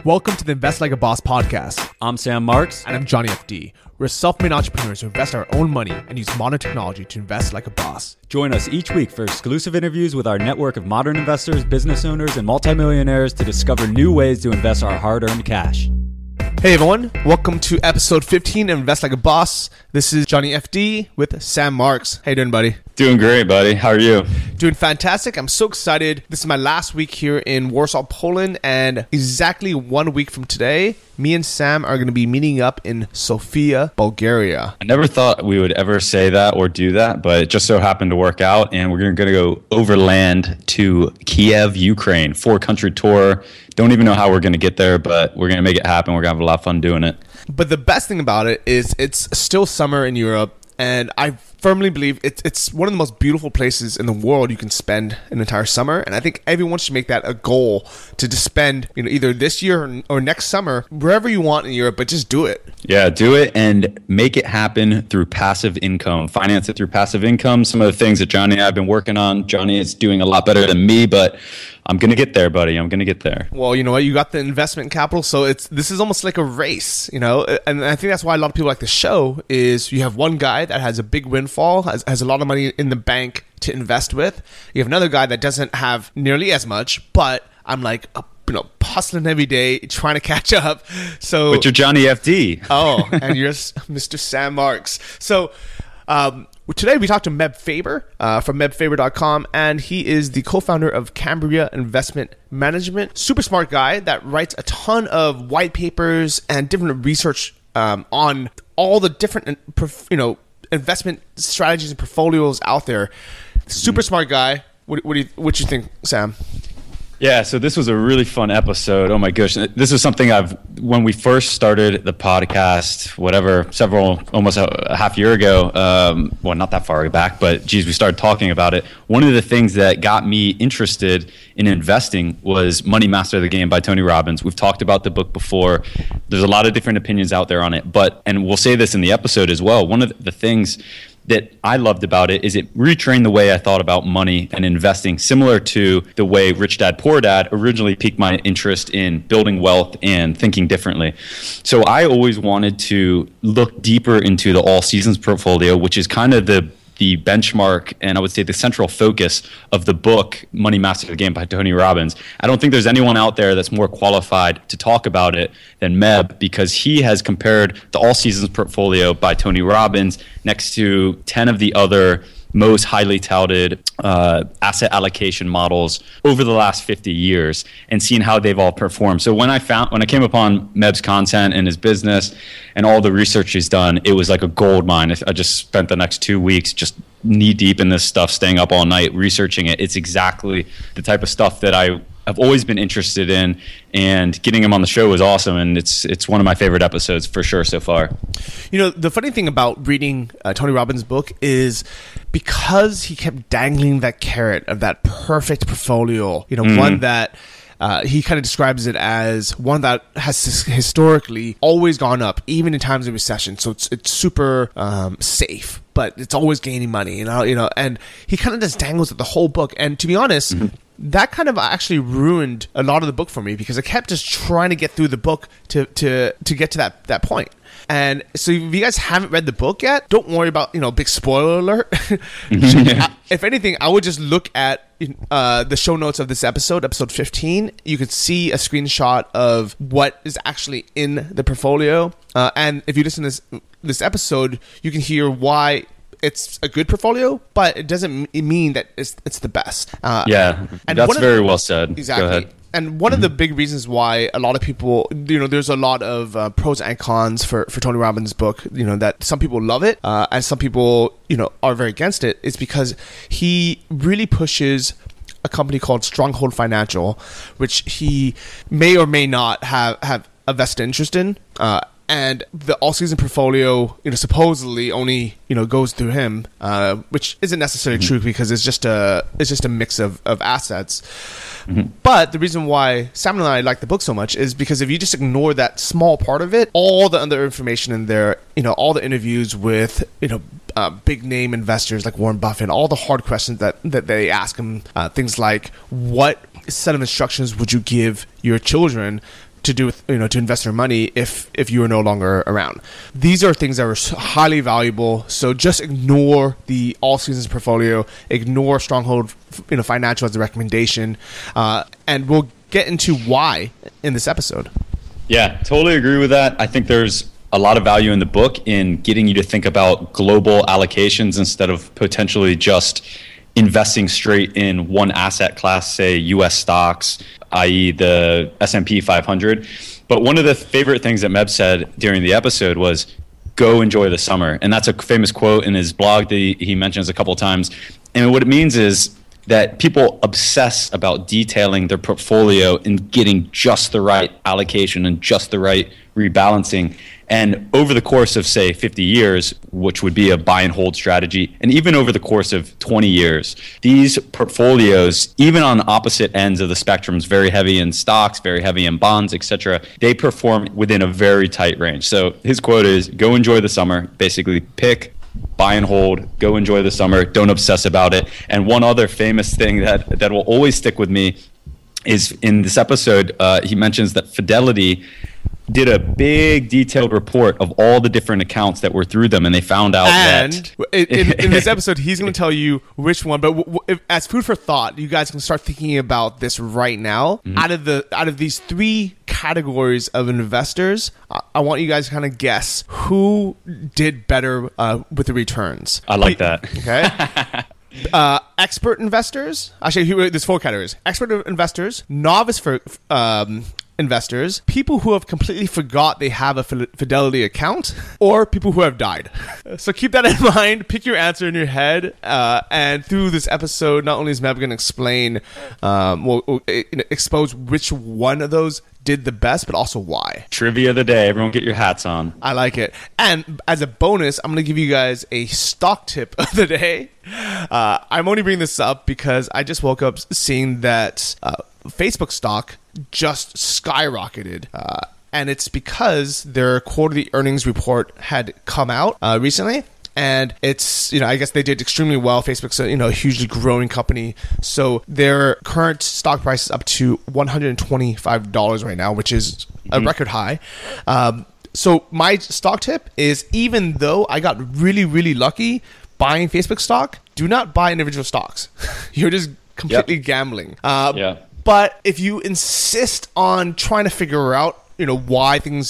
Welcome to the Invest Like a Boss podcast. I'm Sam Marks. And I'm Johnny FD. We're self-made entrepreneurs who invest our own money and use modern technology to invest like a boss. Join us each week for exclusive interviews with our network of modern investors, business owners, and multimillionaires to discover new ways to invest our hard-earned cash. Hey everyone, welcome to episode 15 of Invest Like a Boss. This is Johnny FD with Sam Marks. How you doing, buddy? Doing great, buddy. How are you? Doing fantastic. I'm so excited. This is my last week here in Warsaw, Poland, and exactly 1 week from today, me and Sam are going to be meeting up in Sofia, Bulgaria. I never thought we would ever say that or do that, but it just so happened to work out, and we're going to go overland to Kiev, Ukraine, 4-country tour. Don't even know how we're going to get there, but we're going to make it happen. We're going to have a lot of fun doing it. But the best thing about it is it's still summer in Europe, and I firmly believe it's one of the most beautiful places in the world you can spend an entire summer. And I think everyone should make that a goal to just spend, either this year or next summer, wherever you want in Europe, but just do it. Yeah, do it and make it happen through passive income. Finance it through passive income. Some of the things that Johnny and I have been working on. Johnny is doing a lot better than me, but I'm going to get there, buddy. I'm going to get there. Well, you know what? You got the investment capital, so this is almost like a race, and I think that's why a lot of people like the show is you have one guy that has a big windfall, has a lot of money in the bank to invest with. You have another guy that doesn't have nearly as much, but I'm like, hustling every day, trying to catch up. So, but you're Johnny FD. Oh, and you're Mr. Sam Marks. So, today we talked to Meb Faber from mebfaber.com, and he is the co-founder of Cambria Investment Management. Super smart guy that writes a ton of white papers and different research on all the different, investment strategies and portfolios out there. Super smart guy. What you think, Sam? Yeah, so this was a really fun episode. Oh my gosh. This is something when we first started the podcast, almost a half year ago, well, not that far back, but geez, we started talking about it. One of the things that got me interested in investing was Money Master the Game by Tony Robbins. We've talked about the book before. There's a lot of different opinions out there on it, and we'll say this in the episode as well. One of the things that I loved about it is it retrained the way I thought about money and investing, similar to the way Rich Dad Poor Dad originally piqued my interest in building wealth and thinking differently. So I always wanted to look deeper into the all seasons portfolio, which is kind of the benchmark and I would say the central focus of the book, Money Master the Game by Tony Robbins. I don't think there's anyone out there that's more qualified to talk about it than Meb, because he has compared the All Seasons portfolio by Tony Robbins next to 10 of the other most highly touted asset allocation models over the last 50 years and seeing how they've all performed. So when I came upon Meb's content and his business and all the research he's done, it was like a gold mine. I just spent the next 2 weeks just knee deep in this stuff, staying up all night researching it. It's exactly the type of stuff that I've always been interested in, and getting him on the show was awesome, and it's one of my favorite episodes for sure so far. The funny thing about reading Tony Robbins' book is because he kept dangling that carrot of that perfect portfolio, one that he kind of describes it as one that has historically always gone up, even in times of recession. So it's super safe, but it's always gaining money, and he kind of just dangles at the whole book. And to be honest, that kind of actually ruined a lot of the book for me, because I kept just trying to get through the book to get to that point. And so if you guys haven't read the book yet, don't worry about, big spoiler alert. If anything, I would just look at the show notes of this episode 15. You could see a screenshot of what is actually in the portfolio. And if you listen to this episode, you can hear why it's a good portfolio, but it doesn't mean that it's the best. And that's very well said. Exactly. Go ahead. And one of the big reasons why a lot of people, there's a lot of pros and cons for Tony Robbins' book, that some people love it and some people, are very against it, is because he really pushes a company called Stronghold Financial, which he may or may not have a vested interest in. And the all-season portfolio, supposedly only, goes through him, which isn't necessarily true, because it's just a mix of assets. But the reason why Sam and I like the book so much is because if you just ignore that small part of it, all the other information in there, all the interviews with, big name investors like Warren Buffett, all the hard questions that they ask him, things like, what set of instructions would you give your children to do with, to invest their money if you are no longer around. These are things that are highly valuable. So just ignore the all seasons portfolio, ignore Stronghold, Financial as a recommendation, and we'll get into why in this episode. Yeah, totally agree with that. I think there's a lot of value in the book in getting you to think about global allocations instead of potentially just investing straight in one asset class, say US stocks, i.e. the S&P 500. But one of the favorite things that Meb said during the episode was, go enjoy the summer. And that's a famous quote in his blog that he mentions a couple of times. And what it means is that people obsess about detailing their portfolio and getting just the right allocation and just the right rebalancing. And over the course of, say, 50 years, which would be a buy and hold strategy, and even over the course of 20 years, these portfolios, even on opposite ends of the spectrums, very heavy in stocks, very heavy in bonds, etc., they perform within a very tight range. So his quote is, go enjoy the summer. Basically, pick, buy and hold, go enjoy the summer, don't obsess about it. And one other famous thing that will always stick with me is in this episode, he mentions that Fidelity did a big detailed report of all the different accounts that were through them, and they found out that in this episode he's going to tell you which one, but as food for thought, you guys can start thinking about this right now. Out of these three categories of investors, I want you guys to kind of guess who did better with the returns. I like that. Okay. Expert investors. Actually, there's four categories: expert investors, novice investors, people who have completely forgot they have a Fidelity account, or people who have died. So keep that in mind. Pick your answer in your head. And through this episode, not only is Meb going to explain, expose which one of those did the best, but also why. Trivia of the day. Everyone get your hats on. I like it. And as a bonus, I'm going to give you guys a stock tip of the day. I'm only bringing this up because I just woke up seeing that Facebook stock just skyrocketed. And it's because their quarterly earnings report had come out recently. And it's, I guess they did extremely well. Facebook's a hugely growing company. So their current stock price is up to $125 right now, which is a record high. So my stock tip is, even though I got really, really lucky buying Facebook stock, do not buy individual stocks. You're just completely gambling. But if you insist on trying to figure out, why things,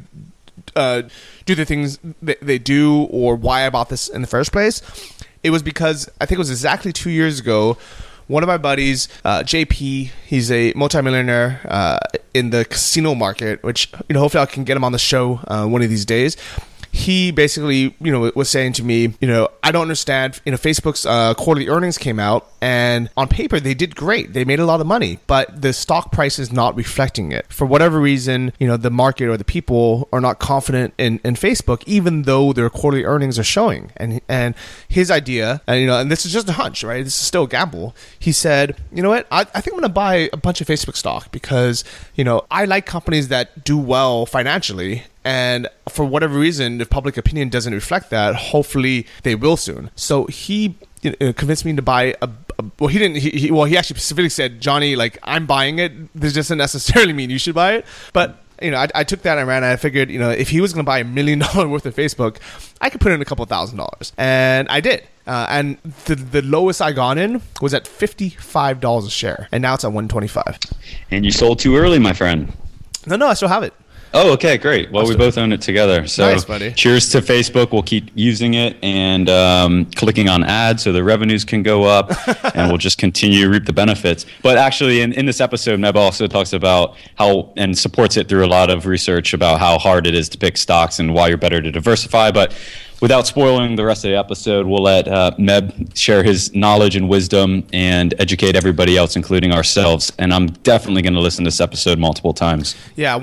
do the things they do, or why I bought this in the first place, it was because I think it was exactly 2 years ago, one of my buddies, JP, he's a multimillionaire in the casino market, which, hopefully I can get him on the show one of these days. He basically, was saying to me, I don't understand, Facebook's quarterly earnings came out, and on paper they did great. They made a lot of money, but the stock price is not reflecting it. For whatever reason, the market or the people are not confident in Facebook, even though their quarterly earnings are showing. And his idea, and this is just a hunch, right? This is still a gamble. He said, you know what? I think I'm going to buy a bunch of Facebook stock because, I like companies that do well financially. And for whatever reason, if public opinion doesn't reflect that, hopefully they will soon. So he convinced me to buy he didn't. He actually specifically said, Johnny, I'm buying it. This doesn't necessarily mean you should buy it. But I took that and ran. And I figured, if he was going to buy $1 million worth of Facebook, I could put in a couple $1,000s, and I did. And the lowest I got in was at $55 a share, and now it's at $125. And you sold too early, my friend. No, I still have it. Oh, okay, great. Well, we both own it together. So nice, buddy. Cheers to Facebook. We'll keep using it and clicking on ads so the revenues can go up, and we'll just continue to reap the benefits. But actually, in this episode, Meb also talks about how, and supports it through a lot of research about how hard it is to pick stocks and why you're better to diversify. But without spoiling the rest of the episode, we'll let Meb share his knowledge and wisdom and educate everybody else, including ourselves. And I'm definitely going to listen to this episode multiple times. Yeah,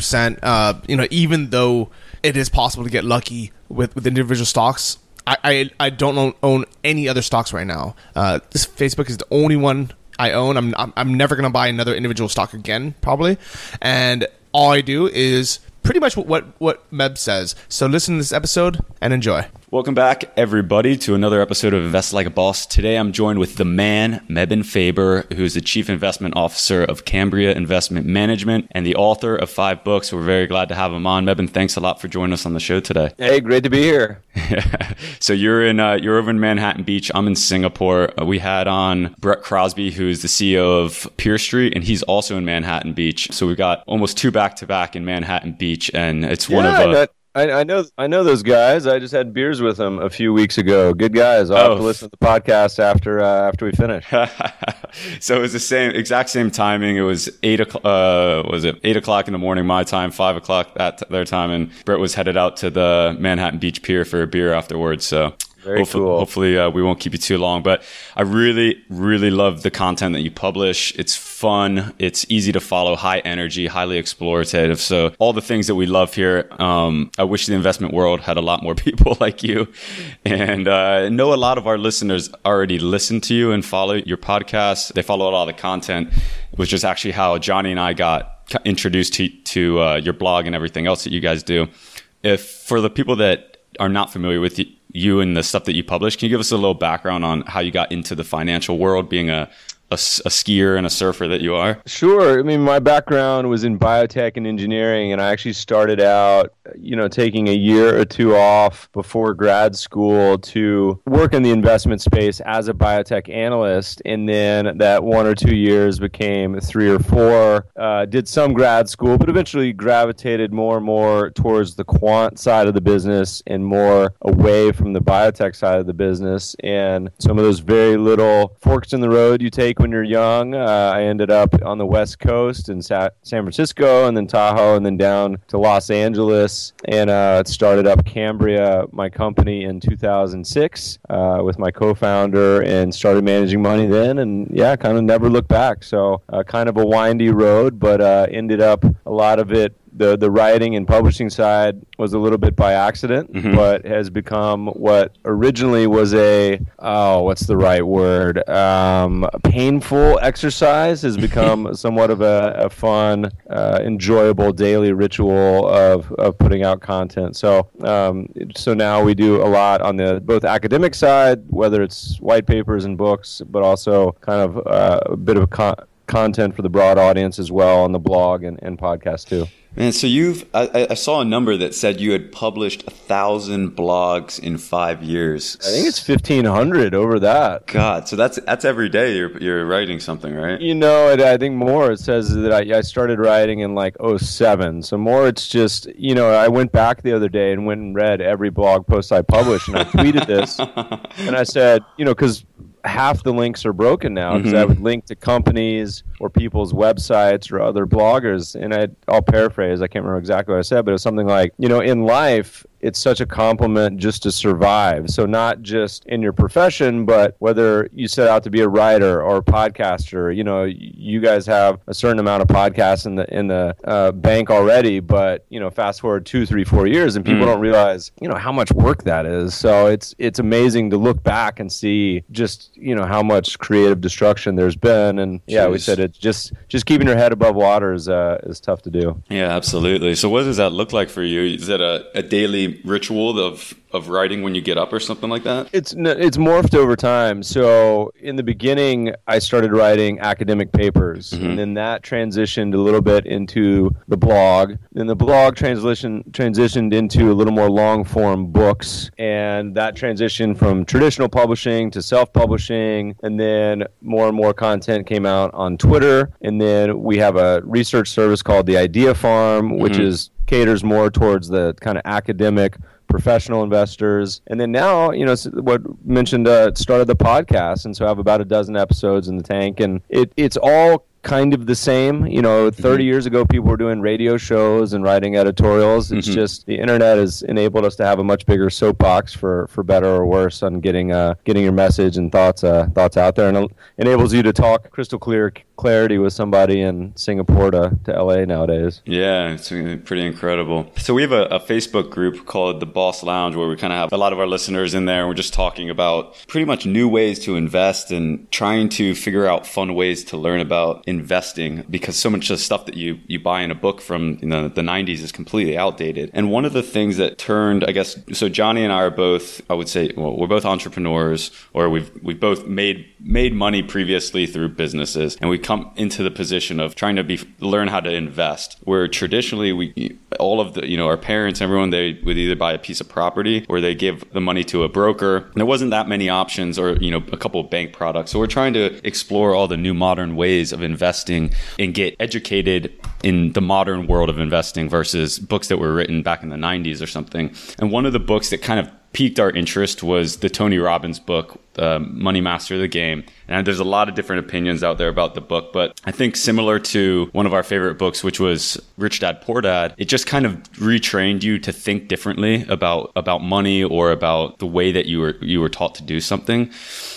100%. Even though it is possible to get lucky with individual stocks, I don't own any other stocks right now. This Facebook is the only one I own. I'm never going to buy another individual stock again, probably. And all I do is pretty much what Meb says. So listen to this episode and enjoy. Welcome back, everybody, to another episode of Invest Like a Boss. Today, I'm joined with the man, Mebane Faber, who's the Chief Investment Officer of Cambria Investment Management and the author of 5 books. We're very glad to have him on. Mebane, thanks a lot for joining us on the show today. Hey, great to be here. So you're over in Manhattan Beach. I'm in Singapore. We had on Brett Crosby, who's the CEO of Peer Street, and he's also in Manhattan Beach. So we've got almost 2 back-to-back in Manhattan Beach, and it's one of I know those guys. I just had beers with them a few weeks ago. Good guys. I'll have to listen to the podcast after we finish. So it was the exact same timing. It was 8 o'clock. Was it 8 o'clock in the morning my time, 5 o'clock their time, and Brett was headed out to the Manhattan Beach Pier for a beer afterwards. So. Hopefully, we won't keep you too long. But I really, really love the content that you publish. It's fun. It's easy to follow, high energy, highly explorative. So all the things that we love here. I wish the investment world had a lot more people like you. And I know a lot of our listeners already listen to you and follow your podcast. They follow a lot of the content, which is actually how Johnny and I got introduced to your blog and everything else that you guys do. For the people that are not familiar with you and the stuff that you publish, can you give us a little background on how you got into the financial world, being a skier and a surfer that you are? Sure. I mean, my background was in biotech and engineering, and I actually started out, taking a year or 2 off before grad school to work in the investment space as a biotech analyst. And then that 1 or 2 years became 3 or 4. Did some grad school, but eventually gravitated more and more towards the quant side of the business and more away from the biotech side of the business. And some of those very little forks in the road you take when you're young. I ended up on the West Coast in San Francisco, and then Tahoe, and then down to Los Angeles, and started up Cambria, my company, in 2006 with my co-founder, and started managing money then, and kind of never looked back. So kind of a windy road, but ended up a lot of it. The writing and publishing side was a little bit by accident, but has become what originally was what's the right word? Painful exercise has become somewhat of a fun, enjoyable daily ritual of putting out content. So now we do a lot on the both academic side, whether it's white papers and books, but also kind of a bit of content for the broad audience as well on the blog and podcast too. Man, so I saw a number that said you had published 1,000 blogs in 5 years. I think it's 1,500 over that. God, so that's every day you're writing something, right? I think more. It says that I started writing in like 2007. So more, it's just, I went back the other day and went and read every blog post I published, and I tweeted this, and I said, because half the links are broken now, because I would link to companies or people's websites or other bloggers, and I'll paraphrase, I can't remember exactly what I said, but it was something like, in life, it's such a compliment just to survive. So not just in your profession, but whether you set out to be a writer or a podcaster, you guys have a certain amount of podcasts in the bank already, but, fast forward 2, 3, 4 years and people don't realize, how much work that is. So it's amazing to look back and see just, how much creative destruction there's been. And we said it's just keeping your head above water is tough to do. Yeah, absolutely. So what does that look like for you? Is it a daily ritual of writing when you get up or something like that? It's morphed over time. So in the beginning, I started writing academic papers, and then that transitioned a little bit into the blog. Then the blog transitioned into a little more long-form books, and that transitioned from traditional publishing to self-publishing, and then more and more content came out on Twitter. And then we have a research service called The Idea Farm, which caters more towards the kind of academic professional investors. And then now, what mentioned started the podcast, and so I have about a dozen episodes in the tank, and it's all kind of the same. 30 years ago, people were doing radio shows and writing editorials. It's just the internet has enabled us to have a much bigger soapbox for better or worse on getting your message and thoughts out there, and enables you to talk crystal clarity with somebody in Singapore to LA nowadays. Yeah, it's pretty incredible. So we have a Facebook group called The Boss Lounge, where we kind of have a lot of our listeners in there. We're just talking about pretty much new ways to invest and trying to figure out fun ways to learn about investing, because so much of the stuff that you buy in a book from the 90s is completely outdated. And one of the things that turned, I guess, so Johnny and I are both, I would say, well, we're both entrepreneurs, or we've both made money previously through businesses, and we come into the position of trying to learn how to invest, where traditionally all of the, our parents, everyone, they would either buy a piece of property or they give the money to a broker. And there wasn't that many options, or a couple of bank products. So we're trying to explore all the new modern ways of investing and get educated in the modern world of investing versus books that were written back in the 90s or something. And one of the books that kind of piqued our interest was the Tony Robbins book, Money Master the Game. And there's a lot of different opinions out there about the book, but I think similar to one of our favorite books, which was Rich Dad Poor Dad, it just kind of retrained you to think differently about money, or about the way that you were taught to do something.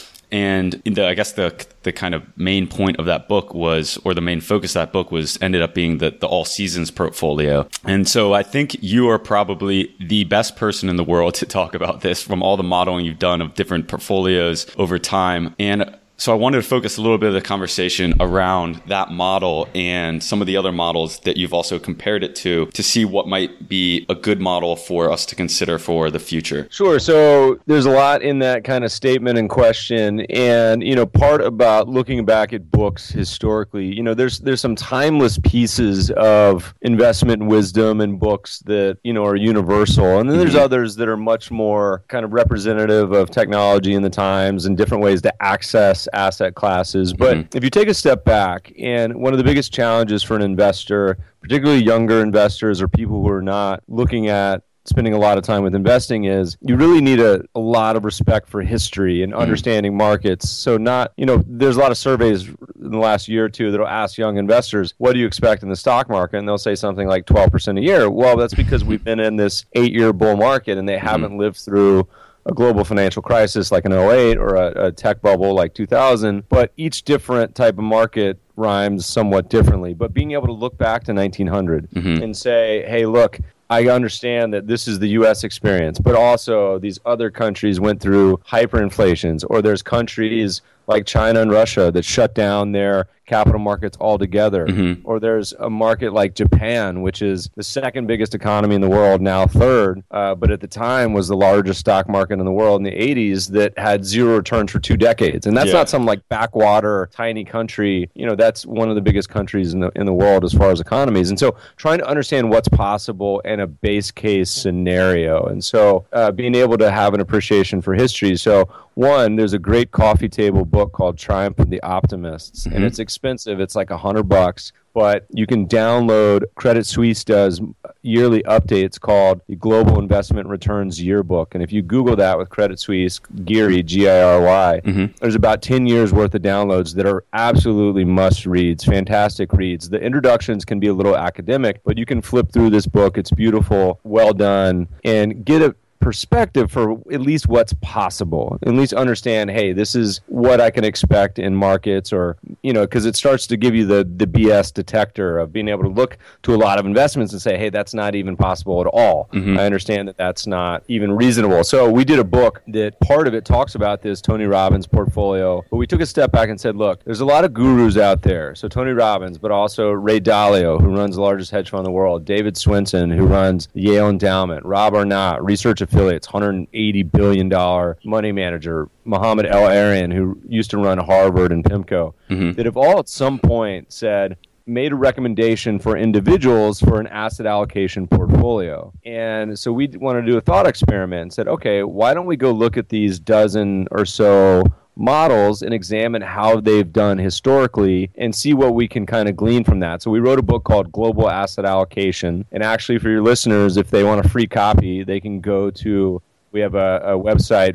And I guess the kind of main point of that book was, or the main focus of that book was, ended up being the all seasons portfolio. And so I think you are probably the best person in the world to talk about this, from all the modeling you've done of different portfolios over time. And so I wanted to focus a little bit of the conversation around that model and some of the other models that you've also compared it to see what might be a good model for us to consider for the future. Sure. So there's a lot in that kind of statement and question. And, part about looking back at books historically, there's some timeless pieces of investment wisdom in books that, are universal. And then there's others that are much more kind of representative of technology in the times and different ways to access asset classes. But if you take a step back, and one of the biggest challenges for an investor, particularly younger investors or people who are not looking at spending a lot of time with investing, is you really need a lot of respect for history and understanding markets. So there's a lot of surveys in the last year or two that'll ask young investors, what do you expect in the stock market? And they'll say something like 12% a year. Well, that's because we've been in this 8-year bull market, and they haven't lived through a global financial crisis like an 08 or a tech bubble like 2000. But each different type of market rhymes somewhat differently. But being able to look back to 1900 and say, hey, look, I understand that this is the U.S. experience, but also these other countries went through hyperinflations, or there's countries like China and Russia that shut down their capital markets altogether. Or there's a market like Japan, which is the second biggest economy in the world, now third, but at the time was the largest stock market in the world in the 80s, that had zero returns for 2 decades. And that's not some like backwater tiny country. That's one of the biggest countries in the world as far as economies. And so trying to understand what's possible in a base case scenario. And so being able to have an appreciation for history. So one, there's a great coffee table book called Triumph of the Optimists, and it's expensive. It's like $100, but you can download. Credit Suisse does yearly updates called the Global Investment Returns Yearbook, and if you Google that with Credit Suisse, Geary, G-I-R-Y, there's about 10 years worth of downloads that are absolutely must-reads, fantastic reads. The introductions can be a little academic, but you can flip through this book. It's beautiful, well done, and get a perspective for at least what's possible, at least understand, hey, this is what I can expect in markets, or, because it starts to give you the BS detector of being able to look to a lot of investments and say, hey, that's not even possible at all. I understand that that's not even reasonable. So we did a book that part of it talks about this Tony Robbins portfolio, but we took a step back and said, look, there's a lot of gurus out there. So Tony Robbins, but also Ray Dalio, who runs the largest hedge fund in the world, David Swensen, who runs the Yale Endowment, Rob Arnott, research affiliates, $180 billion money manager, Mohammed El-Arian, who used to run Harvard and PIMCO, that have all at some point made a recommendation for individuals for an asset allocation portfolio. And so we wanted to do a thought experiment and said, okay, why don't we go look at these dozen or so models and examine how they've done historically and see what we can kind of glean from that. So we wrote a book called Global Asset Allocation. And actually, for your listeners, if they want a free copy, they can go to, we have a website,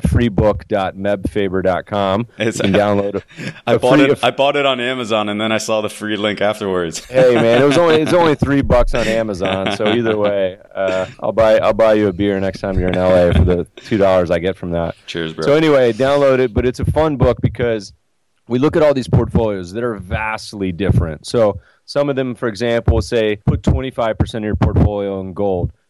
freebook.mebfaber.com. You can download I bought it on Amazon, and then I saw the free link afterwards. Hey man, it's only $3 on Amazon. So either way, I'll buy you a beer next time you're in LA for the $2 I get from that. Cheers, bro. So anyway, download it. But it's a fun book because we look at all these portfolios that are vastly different. So some of them, for example, say put 25% of your portfolio in gold.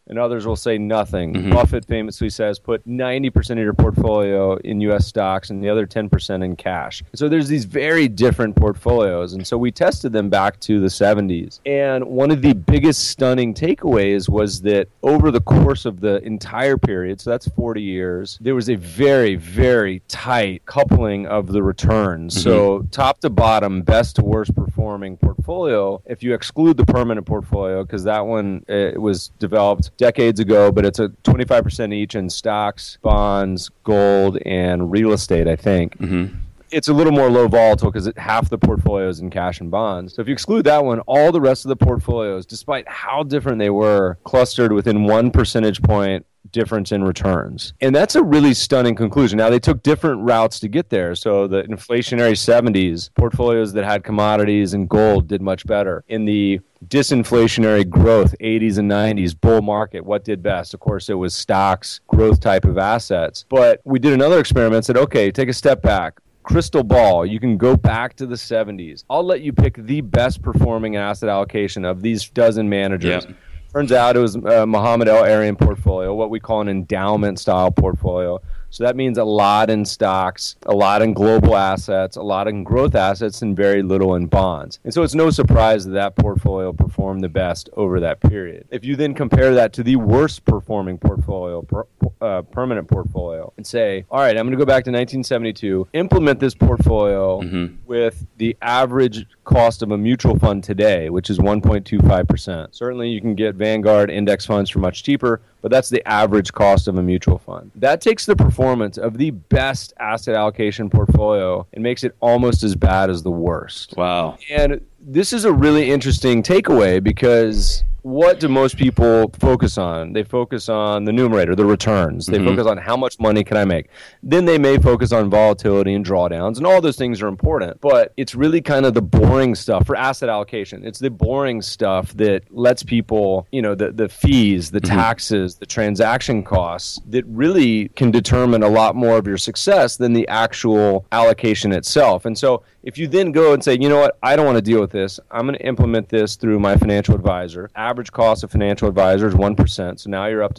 and others will say nothing. Buffett famously says, put 90% of your portfolio in U.S. stocks and the other 10% in cash. So there's these very different portfolios. And so we tested them back to the 70s. And one of the biggest stunning takeaways was that over the course of the entire period, so that's 40 years, there was a very, very tight coupling of the returns. So top to bottom, best to worst performing portfolio, if you exclude the permanent portfolio, because that one it was developed decades ago, but it's a 25% each in stocks, bonds, gold, and real estate, I think. It's a little more low volatile because half the portfolio is in cash and bonds. So if you exclude that one, all the rest of the portfolios, despite how different they were, clustered within 1 percentage point difference in returns. And that's a really stunning conclusion. Now, they took different routes to get there. So the inflationary 70s, portfolios that had commodities and gold did much better. In the disinflationary growth, 80s and 90s, bull market, what did best? Of course, it was stocks, growth type of assets. But we did another experiment and said, okay, take a step back. Crystal ball, you can go back to the 70s. I'll let you pick the best performing asset allocation of these dozen managers. Yep. Turns out it was Mohamed El-Erian portfolio, what we call an endowment style portfolio. So that means a lot in stocks, a lot in global assets, a lot in growth assets, and very little in bonds. And so it's no surprise that that portfolio performed the best over that period. If you then compare that to the worst performing portfolio, permanent portfolio, and say, all right, I'm going to go back to 1972, implement this portfolio with the average cost of a mutual fund today, which is 1.25%. Certainly you can get Vanguard index funds for much cheaper, but that's the average cost of a mutual fund. That takes the performance of the best asset allocation portfolio and makes it almost as bad as the worst. Wow. And this is a really interesting takeaway because what do most people focus on? They focus on the numerator, the returns. They focus on how much money can I make. Then they may focus on volatility and drawdowns, and all those things are important. But it's really kind of the boring stuff for asset allocation. It's the boring stuff that lets people, you know, the fees, the taxes, the transaction costs that really can determine a lot more of your success than the actual allocation itself. And so if you then go and say, you know what, I don't want to deal with this. I'm going to implement this through my financial advisor. Average cost of financial advisor is 1%. So now you're up to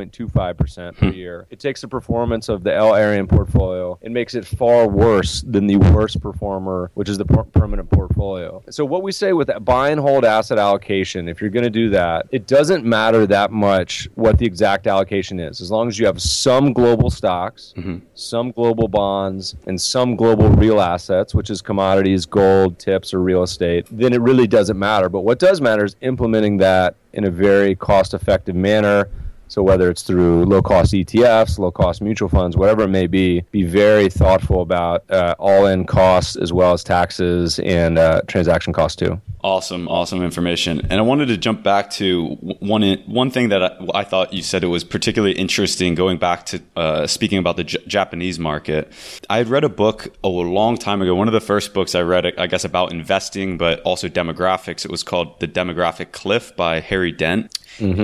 2.25% per year. It takes the performance of the El-Erian portfolio and makes it far worse than the worst performer, which is the permanent portfolio. So what we say with that buy and hold asset allocation, if you're going to do that, it doesn't matter that much what the exact allocation is. As long as you have some global stocks, some global bonds, and some global real assets, which is commodities, gold, tips, or real estate, then it really doesn't matter. But what does matter is implementing that in a very cost-effective manner. So whether it's through low-cost ETFs, low-cost mutual funds, whatever it may be very thoughtful about all-in costs as well as taxes and transaction costs too. Awesome information. And I wanted to jump back to one thing that I thought you said it was particularly interesting, going back to speaking about the Japanese market. I had read a book a long time ago, one of the first books I read, I guess, about investing, but also demographics. It was called The Demographic Cliff by Harry Dent.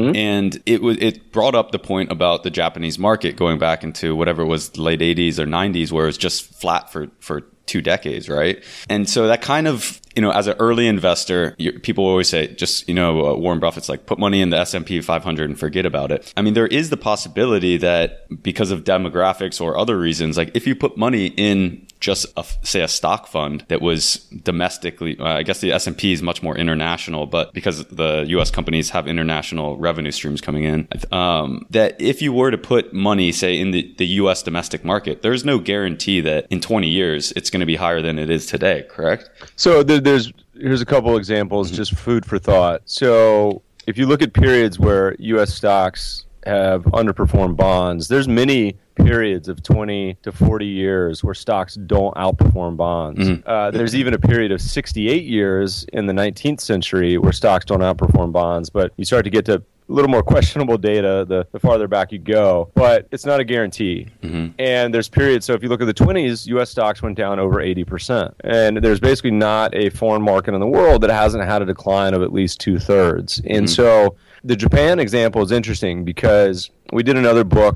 And it brought up the point about the Japanese market going back into whatever it was, the late 80s or 90s, where it was just flat for 2 decades, right? And so that kind of, as an early investor, people always say, just, Warren Buffett's like, put money in the S&P 500 and forget about it. I mean, there is the possibility that because of demographics or other reasons, like if you put money in just a stock fund that was domestically, I guess the S&P is much more international, but because the US companies have international revenue streams coming in, that if you were to put money, say, in the US domestic market, there's no guarantee that in 20 years it's going to be higher than it is today, correct? So here's a couple examples, just food for thought. So if you look at periods where US stocks have underperformed bonds, there's many periods of 20 to 40 years where stocks don't outperform bonds. There's even a period of 68 years in the 19th century where stocks don't outperform bonds, but you start to get to a little more questionable data the farther back you go, but it's not a guarantee. And there's periods, so if you look at the 20s, US stocks went down over 80%. And there's basically not a foreign market in the world that hasn't had a decline of at least 2/3. And so the Japan example is interesting because we did another book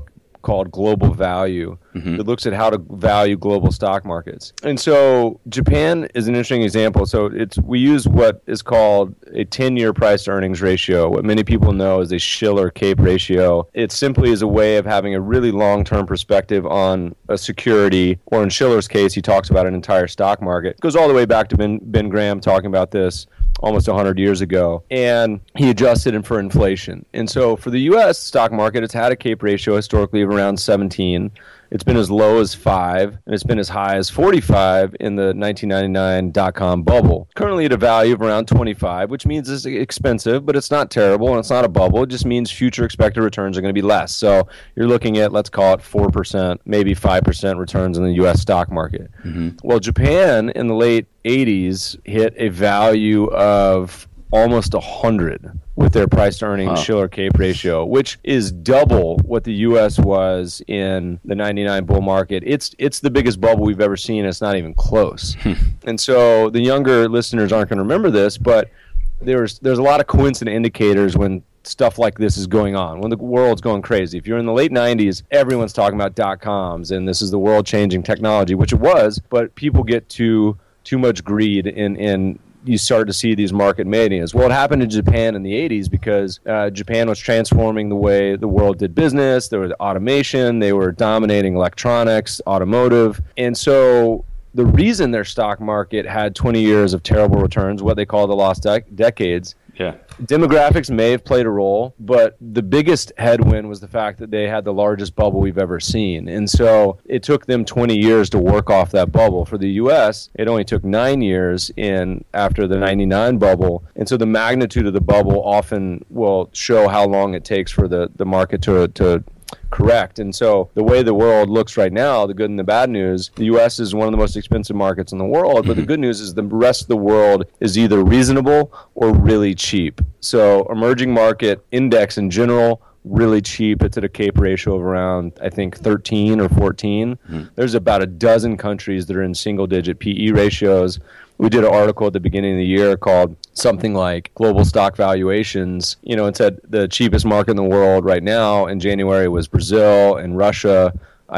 called Global Value. It looks at how to value global stock markets. And so Japan is an interesting example. So we use what is called a 10-year price to earnings ratio, what many people know as a Shiller-Cape ratio. It simply is a way of having a really long-term perspective on a security, or in Shiller's case, he talks about an entire stock market. It goes all the way back to Ben Graham talking about this almost 100 years ago, and he adjusted it for inflation. And so for the U.S. stock market, it's had a Cape ratio historically of around 17. It's been as low as 5, and it's been as high as 45 in the 1999 dot-com bubble. Currently at a value of around 25, which means it's expensive, but it's not terrible, and it's not a bubble. It just means future expected returns are going to be less. So you're looking at, let's call it 4%, maybe 5% returns in the U.S. stock market. Well, Japan in the late 80s hit a value of almost 100 with their price to earnings Shiller-Cape ratio, which is double what the U.S. was in the 99 bull market. It's the biggest bubble we've ever seen. It's not even close. And so the younger listeners aren't going to remember this, but there's a lot of coincident indicators when stuff like this is going on, when the world's going crazy. If you're in the late 90s, everyone's talking about dot-coms, and this is the world-changing technology, which it was, but people get too much greed in you start to see these market manias. Well, it happened in Japan in the 80s because Japan was transforming the way the world did business. There was automation. They were dominating electronics, automotive. And so the reason their stock market had 20 years of terrible returns, what they call the lost decades, demographics may have played a role, but the biggest headwind was the fact that they had the largest bubble we've ever seen. And so it took them 20 years to work off that bubble. For the U.S., it only took 9 years after the 99 bubble. And so the magnitude of the bubble often will show how long it takes for the market to correct. And so the way the world looks right now, the good and the bad news, the U.S. is one of the most expensive markets in the world, but the good news is the rest of the world is either reasonable or really cheap. So emerging market index in general, really cheap. It's at a Cape ratio of around, I think, 13 or 14. There's about a dozen countries that are in single-digit PE ratios. We did an article at the beginning of the year called something like Global Stock Valuations, and said the cheapest market in the world right now in January was Brazil and Russia.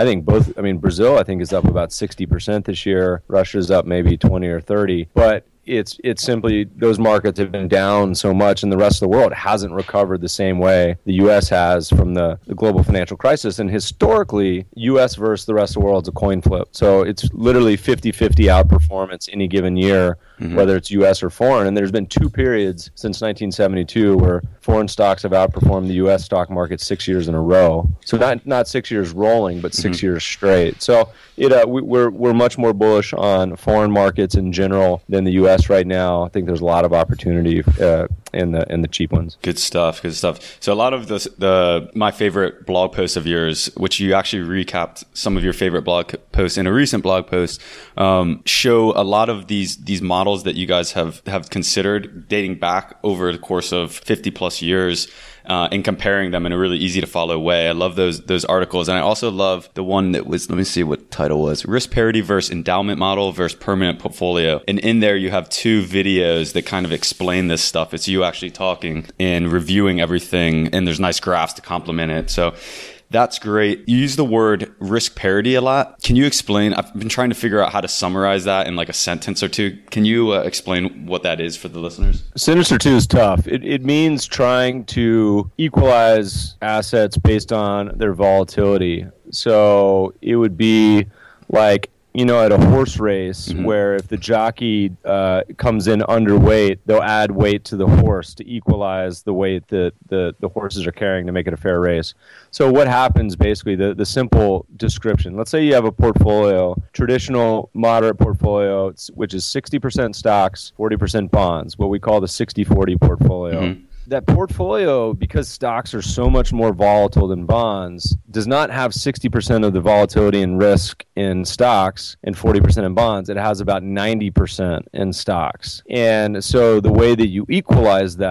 Brazil, I think, is up about 60% this year. Russia's up maybe 20 or 30. But it's simply those markets have been down so much, and the rest of the world hasn't recovered the same way the U.S. has from the global financial crisis. And historically, U.S. versus the rest of the world is a coin flip. So it's literally 50-50 outperformance any given year, whether it's U.S. or foreign. And there's been 2 periods since 1972 where foreign stocks have outperformed the U.S. stock market 6 years in a row. So not 6 years rolling, but 6 years straight. So we're much more bullish on foreign markets in general than the U.S. right now. I think there's a lot of opportunity in the cheap ones. Good stuff. So a lot of my favorite blog posts of yours, which you actually recapped some of your favorite blog posts in a recent blog post, show a lot of these models that you guys have considered dating back over the course of 50 plus years. And comparing them in a really easy to follow way. I love those articles. And I also love the one that was, let me see what the title was, Risk Parity versus Endowment Model versus Permanent Portfolio. And in there you have 2 videos that kind of explain this stuff. It's you actually talking and reviewing everything, and there's nice graphs to complement it. So that's great. You use the word risk parity a lot. Can you explain? I've been trying to figure out how to summarize that in like a sentence or 2. Can you explain what that is for the listeners? Sentence or 2 is tough. It means trying to equalize assets based on their volatility. So it would be like, at a horse race where if the jockey comes in underweight, they'll add weight to the horse to equalize the weight that the horses are carrying to make it a fair race. So what happens basically, the simple description, let's say you have a portfolio, traditional moderate portfolio, which is 60% stocks, 40% bonds, what we call the 60-40 portfolio. That portfolio, because stocks are so much more volatile than bonds, does not have 60% of the volatility and risk in stocks and 40% in bonds. It has about 90% in stocks. And so the way that you equalize that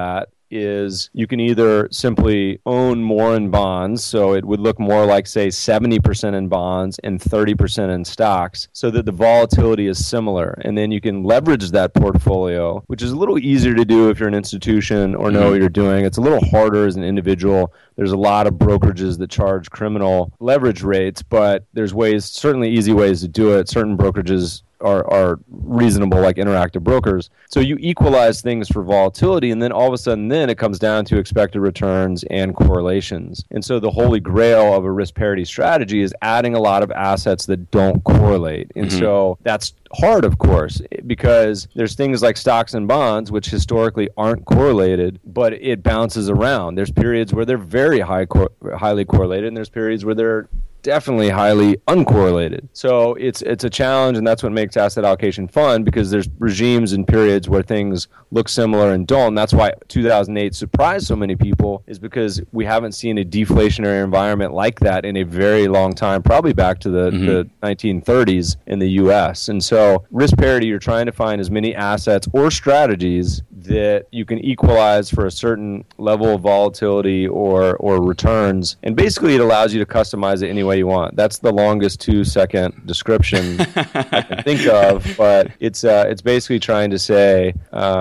is you can either simply own more in bonds, so it would look more like, say, 70% in bonds and 30% in stocks, so that the volatility is similar. And then you can leverage that portfolio, which is a little easier to do if you're an institution or know what you're doing. It's a little harder as an individual. There's a lot of brokerages that charge criminal leverage rates, but there's ways, certainly easy ways to do it. Certain brokerages are reasonable, like Interactive Brokers. So you equalize things for volatility, and then all of a sudden then it comes down to expected returns and correlations. And so the holy grail of a risk parity strategy is adding a lot of assets that don't correlate. And so that's hard, of course, because there's things like stocks and bonds, which historically aren't correlated, but it bounces around. There's periods where they're very highly correlated, and there's periods where they're definitely highly uncorrelated. So it's a challenge, and that's what makes asset allocation fun, because there's regimes and periods where things look similar and don't. And that's why 2008 surprised so many people, is because we haven't seen a deflationary environment like that in a very long time, probably back to the 1930s in the US. And so risk parity, you're trying to find as many assets or strategies that you can equalize for a certain level of volatility or returns. And basically it allows you to customize it any way you want. That's the longest 2-second description I can think of, but it's basically trying to say,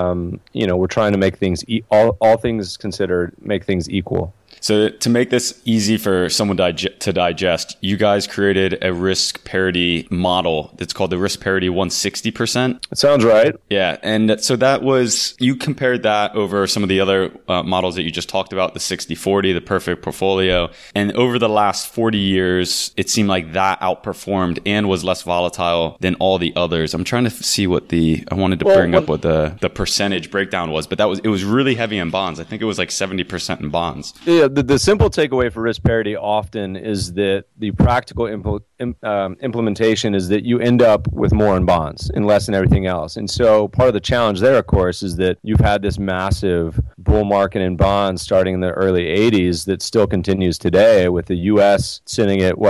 we're trying to make things, all things considered, make things equal. So to make this easy for someone to digest, you guys created a risk parity model that's called the risk parity 160%. It sounds right. Yeah. And so that was, you compared that over some of the other models that you just talked about, the 60-40, the perfect portfolio. And over the last 40 years, it seemed like that outperformed and was less volatile than all the others. I'm trying to see what I wanted to bring up what the percentage breakdown was, but it was really heavy in bonds. I think it was like 70% in bonds. Yeah. The simple takeaway for risk parity often is that the practical implementation is that you end up with more in bonds and less in everything else. And so part of the challenge there, of course, is that you've had this massive bull market in bonds starting in the early 80s that still continues today, with the U.S. sitting at,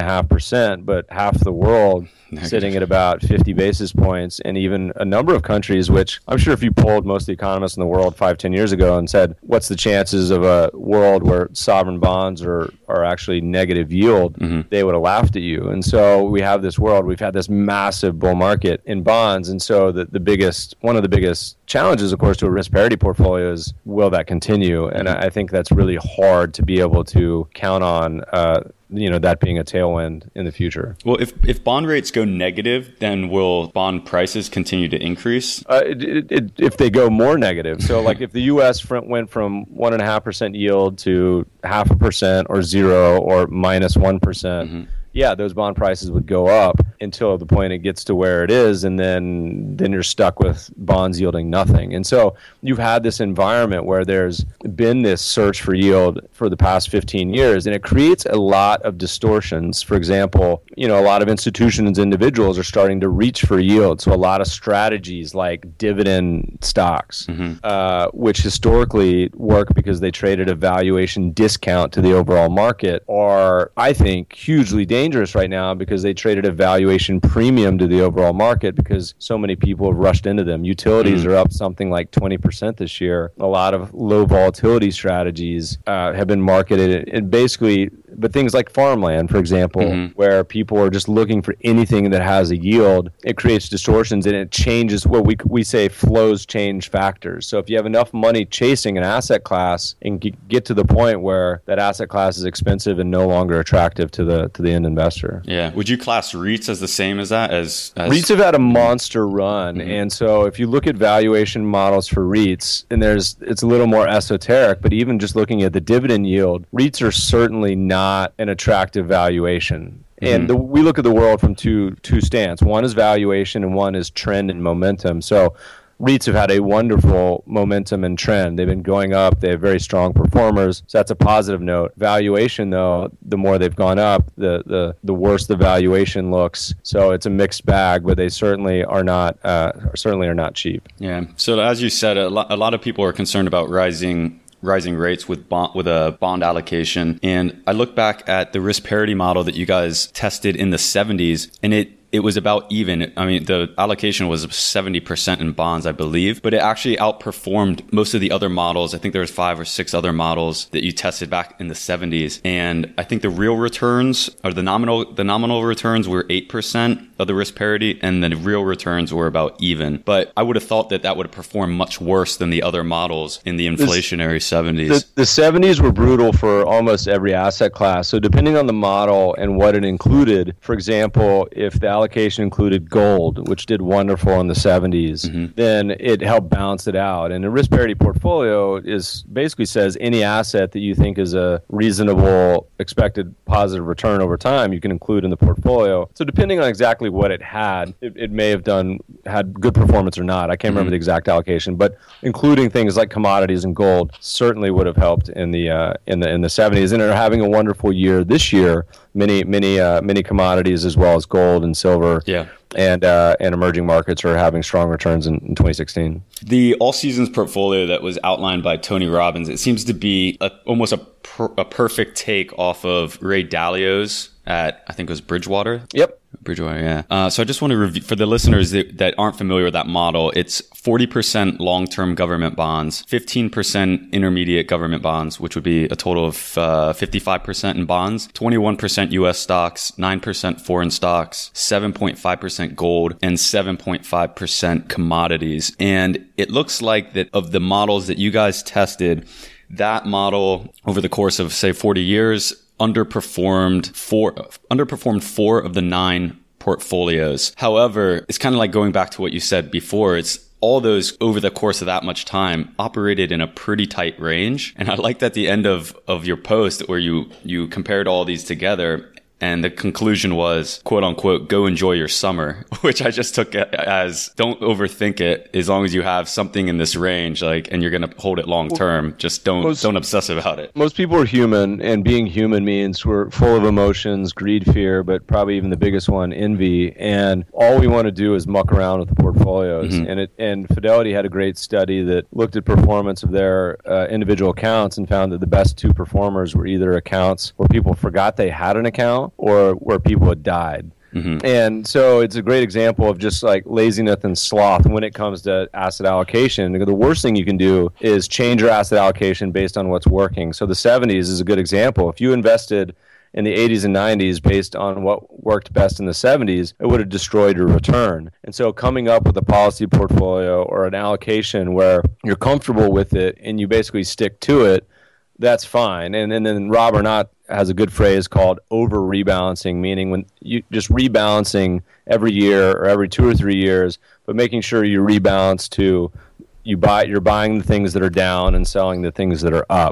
1.5%, but half the world sitting at about 50 basis points, and even a number of countries, which I'm sure if you polled most of the economists in the world 5-10 years ago and said, what's the chances of a world where sovereign bonds are actually negative yield, they would have laughed at you. And so we have this world, we've had this massive bull market in bonds, and so one of the biggest challenges, of course, to a risk parity portfolio is, will that continue? And I think that's really hard to be able to count on that being a tailwind in the future. Well, if bond rates go negative, then will bond prices continue to increase? If they go more negative. So like if the U.S. went from 1.5% yield to 0.5% or 0 or minus 1%, yeah, those bond prices would go up until the point it gets to where it is, and then you're stuck with bonds yielding nothing. And so you've had this environment where there's been this search for yield for the past 15 years, and it creates a lot of distortions. For example, a lot of institutions, individuals are starting to reach for yield. So a lot of strategies like dividend stocks, which historically work because they trade at a valuation discount to the overall market, are, I think, hugely dangerous right now because they trade at a valuation premium to the overall market because so many people have rushed into them. Utilities are up something like 20% this year. A lot of low volatility strategies have been marketed, and basically, but things like farmland, for example, where people are just looking for anything that has a yield, it creates distortions, and it changes what we say flows change factors. So if you have enough money chasing an asset class and get to the point where that asset class is expensive and no longer attractive to the end investor. Yeah. Would you class REITs as the same as that? As REITs have had a monster run. And so if you look at valuation models for REITs, and it's a little more esoteric, but even just looking at the dividend yield, REITs are certainly not an attractive valuation. And we look at the world from two stands. One is valuation and one is trend and momentum. So REITs have had a wonderful momentum and trend. They've been going up. They have very strong performers. So that's a positive note. Valuation, though, the more they've gone up, the worse the valuation looks. So it's a mixed bag, but they certainly are not cheap. Yeah. So as you said, a lot of people are concerned about rising rates with a bond allocation. And I look back at the risk parity model that you guys tested in the 70s, and it was about even. I mean, the allocation was 70% in bonds, I believe, but it actually outperformed most of the other models. I think there was 5 or 6 other models that you tested back in the 70s. And I think the real returns, or the nominal returns, were 8% of the risk parity, and the real returns were about even. But I would have thought that would have performed much worse than the other models in the inflationary 70s. The 70s were brutal for almost every asset class. So depending on the model and what it included, for example, if the allocation included gold, which did wonderful in the 70s, then it helped balance it out. And a risk parity portfolio basically says any asset that you think is a reasonable expected positive return over time, you can include in the portfolio. So depending on exactly what it had, it may have had good performance or not. I can't remember the exact allocation, but including things like commodities and gold certainly would have helped in the 70s, and are having a wonderful year this year. Many commodities as well as gold and silver, and emerging markets are having strong returns in 2016. The all seasons portfolio that was outlined by Tony Robbins, it seems to be almost a perfect take off of Ray Dalio's at, I think it was Bridgewater. Yep. Bridgewater, yeah. So I just want to review for the listeners that aren't familiar with that model. It's 40% long-term government bonds, 15% intermediate government bonds, which would be a total of 55% in bonds, 21% U.S. stocks, 9% foreign stocks, 7.5% gold, and 7.5% commodities. And it looks like that of the models that you guys tested, that model over the course of, say, 40 years underperformed four of the 9 portfolios. However, it's kind of like going back to what you said before. It's all those over the course of that much time operated in a pretty tight range. And I liked at the end of your post where you compared all these together. And the conclusion was, quote unquote, go enjoy your summer, which I just took as don't overthink it. As long as you have something in this range, and you're going to hold it long term, just don't obsess about it. Most people are human, and being human means we're full of emotions, greed, fear, but probably even the biggest one, envy. And all we want to do is muck around with the portfolios. And Fidelity had a great study that looked at performance of their individual accounts and found that the best 2 performers were either accounts where people forgot they had an account or where people had died. And so it's a great example of just like laziness and sloth when it comes to asset allocation. The worst thing you can do is change your asset allocation based on what's working. So the 70s is a good example. If you invested in the 80s and 90s based on what worked best in the 70s, it would have destroyed your return. And so coming up with a policy portfolio or an allocation where you're comfortable with it and you basically stick to it, that's fine. And then Rob Arnott has a good phrase called over rebalancing, meaning when you just rebalancing every year or every 2 or 3 years, but making sure you rebalance to you're buying the things that are down and selling the things that are up.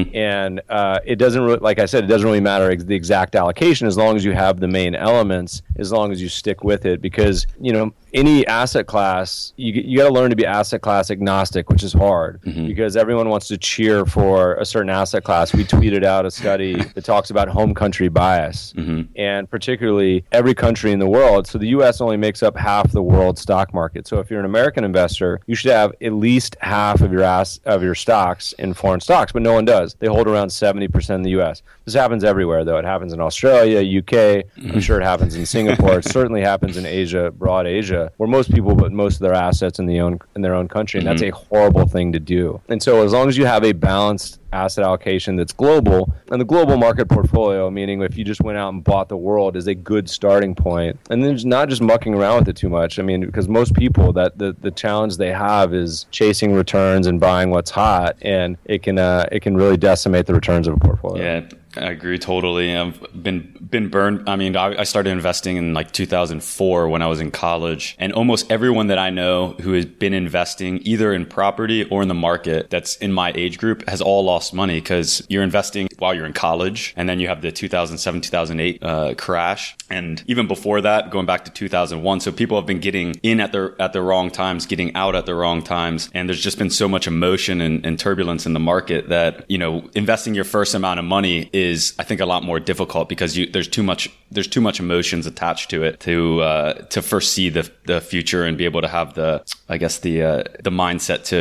And it doesn't really, like I said, it doesn't really matter the exact allocation as long as you have the main elements, as long as you stick with it, because any asset class, you got to learn to be asset class agnostic, which is hard because everyone wants to cheer for a certain asset class. We tweeted out a study that talks about home country bias, and particularly every country in the world. So the U.S. only makes up half the world's stock market. So if you're an American investor, you should have at least half of your stocks in foreign stocks, but no one does. They hold around 70% in the U.S. This happens everywhere, though. It happens in Australia, UK. I'm sure it happens in Singapore. It certainly happens in Asia, broad Asia, where most people put most of their assets in their own country, and that's a horrible thing to do. And so as long as you have a balanced asset allocation that's global, and the global market portfolio, meaning if you just went out and bought the world, is a good starting point. And then not just mucking around with it too much. I mean, because most people, that the challenge they have is chasing returns and buying what's hot, and it can really decimate the returns of a portfolio. Yeah, I agree totally. I've been burned. I mean, I started investing in 2004 when I was in college, and almost everyone that I know who has been investing either in property or in the market that's in my age group has all lost money because you're investing while you're in college, and then you have the 2007, 2008 crash, and even before that, going back to 2001. So people have been getting in at the wrong times, getting out at the wrong times, and there's just been so much emotion and turbulence in the market that investing your first amount of money is, I think, a lot more difficult because there's too much emotions attached to it to foresee the future and be able to have the mindset to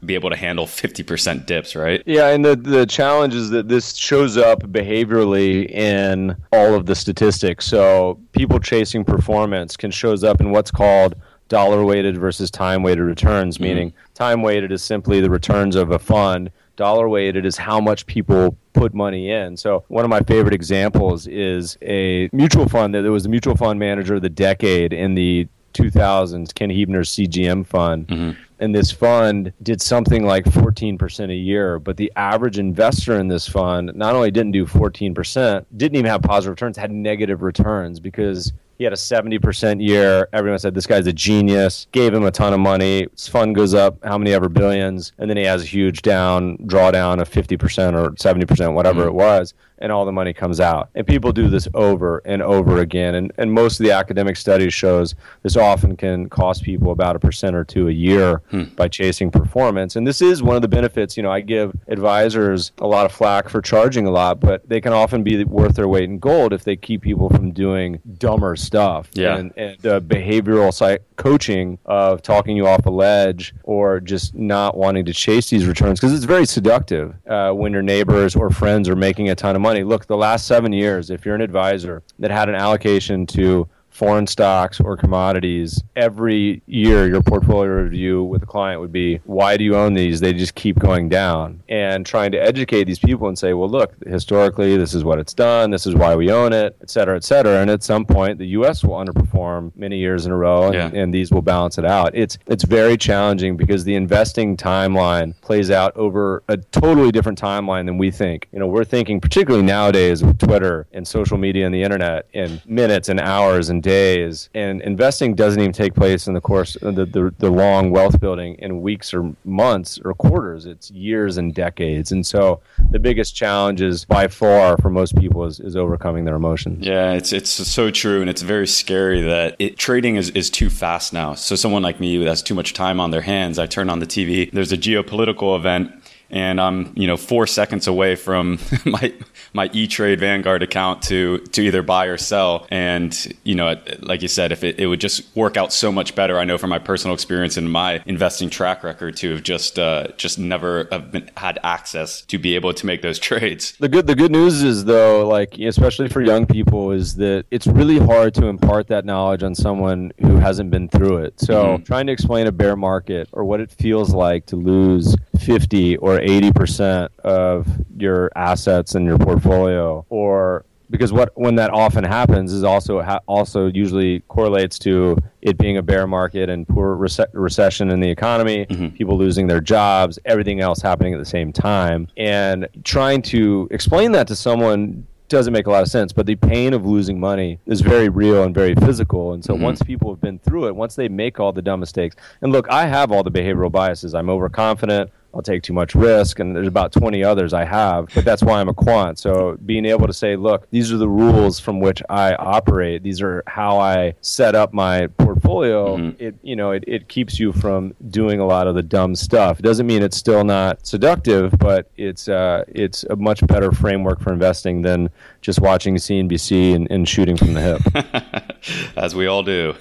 be able to handle 50% dips, right? Yeah, and the challenge is that this shows up behaviorally in all of the statistics. So people chasing performance shows up in what's called dollar-weighted versus time-weighted returns, meaning time-weighted is simply the returns of a fund. Dollar-weighted is how much people put money in. So one of my favorite examples is a mutual fund. There was the mutual fund manager of the decade in the 2000s, Ken Hebner's CGM fund. And this fund did something like 14% a year. But the average investor in this fund not only didn't do 14%, didn't even have positive returns, had negative returns because he had a 70% year. Everyone said, this guy's a genius, gave him a ton of money. His fund goes up how many ever billions. And then he has a huge drawdown of 50% or 70%, whatever it was. And all the money comes out. And people do this over and over again. And most of the academic studies shows this often can cost people about 1% or 2% a year by chasing performance. And this is one of the benefits. You know, I give advisors a lot of flack for charging a lot, but they can often be worth their weight in gold if they keep people from doing dumber stuff. Yeah. And the behavioral coaching of talking you off a ledge or just not wanting to chase these returns, because it's very seductive when your neighbors or friends are making a ton of money. Look, the last 7 years, if you're an advisor that had an allocation to foreign stocks or commodities, every year your portfolio review with a client would be, why do you own these? They just keep going down. And trying to educate these people and say, well, look, historically, this is what it's done. This is why we own it, et cetera, et cetera. And at some point, the U.S. will underperform many years in a row, and these will balance it out. It's very challenging because the investing timeline plays out over a totally different timeline than we think. You know, we're thinking, particularly nowadays with Twitter and social media and the internet, in minutes and hours and days, and investing doesn't even take place in the course of the long wealth building in weeks or months or quarters. It's years and decades. And so the biggest challenge is by far for most people is overcoming their emotions. Yeah, it's so true, and it's very scary that trading is too fast now. So someone like me who has too much time on their hands, I turn on the TV, there's a geopolitical event, and I'm 4 seconds away from my E-Trade Vanguard account to either buy or sell. And like you said, if it would just work out so much better. I know from my personal experience and my investing track record to have just never had access to be able to make those trades. The good news is, though, like especially for young people, is that it's really hard to impart that knowledge on someone who hasn't been through it. So trying to explain a bear market or what it feels like to lose 50 or 80% of your assets in your portfolio, or because when that often happens is also usually correlates to it being a bear market and poor recession in the economy, people losing their jobs, everything else happening at the same time. And trying to explain that to someone doesn't make a lot of sense, but the pain of losing money is very real and very physical. And so once people have been through it, once they make all the dumb mistakes, and look, I have all the behavioral biases. I'm overconfident. I'll take too much risk, and there's about 20 others I have, but that's why I'm a quant. So being able to say, look, these are the rules from which I operate. These are how I set up my portfolio. It keeps you from doing a lot of the dumb stuff. It doesn't mean it's still not seductive, but it's a much better framework for investing than just watching CNBC and shooting from the hip. As we all do.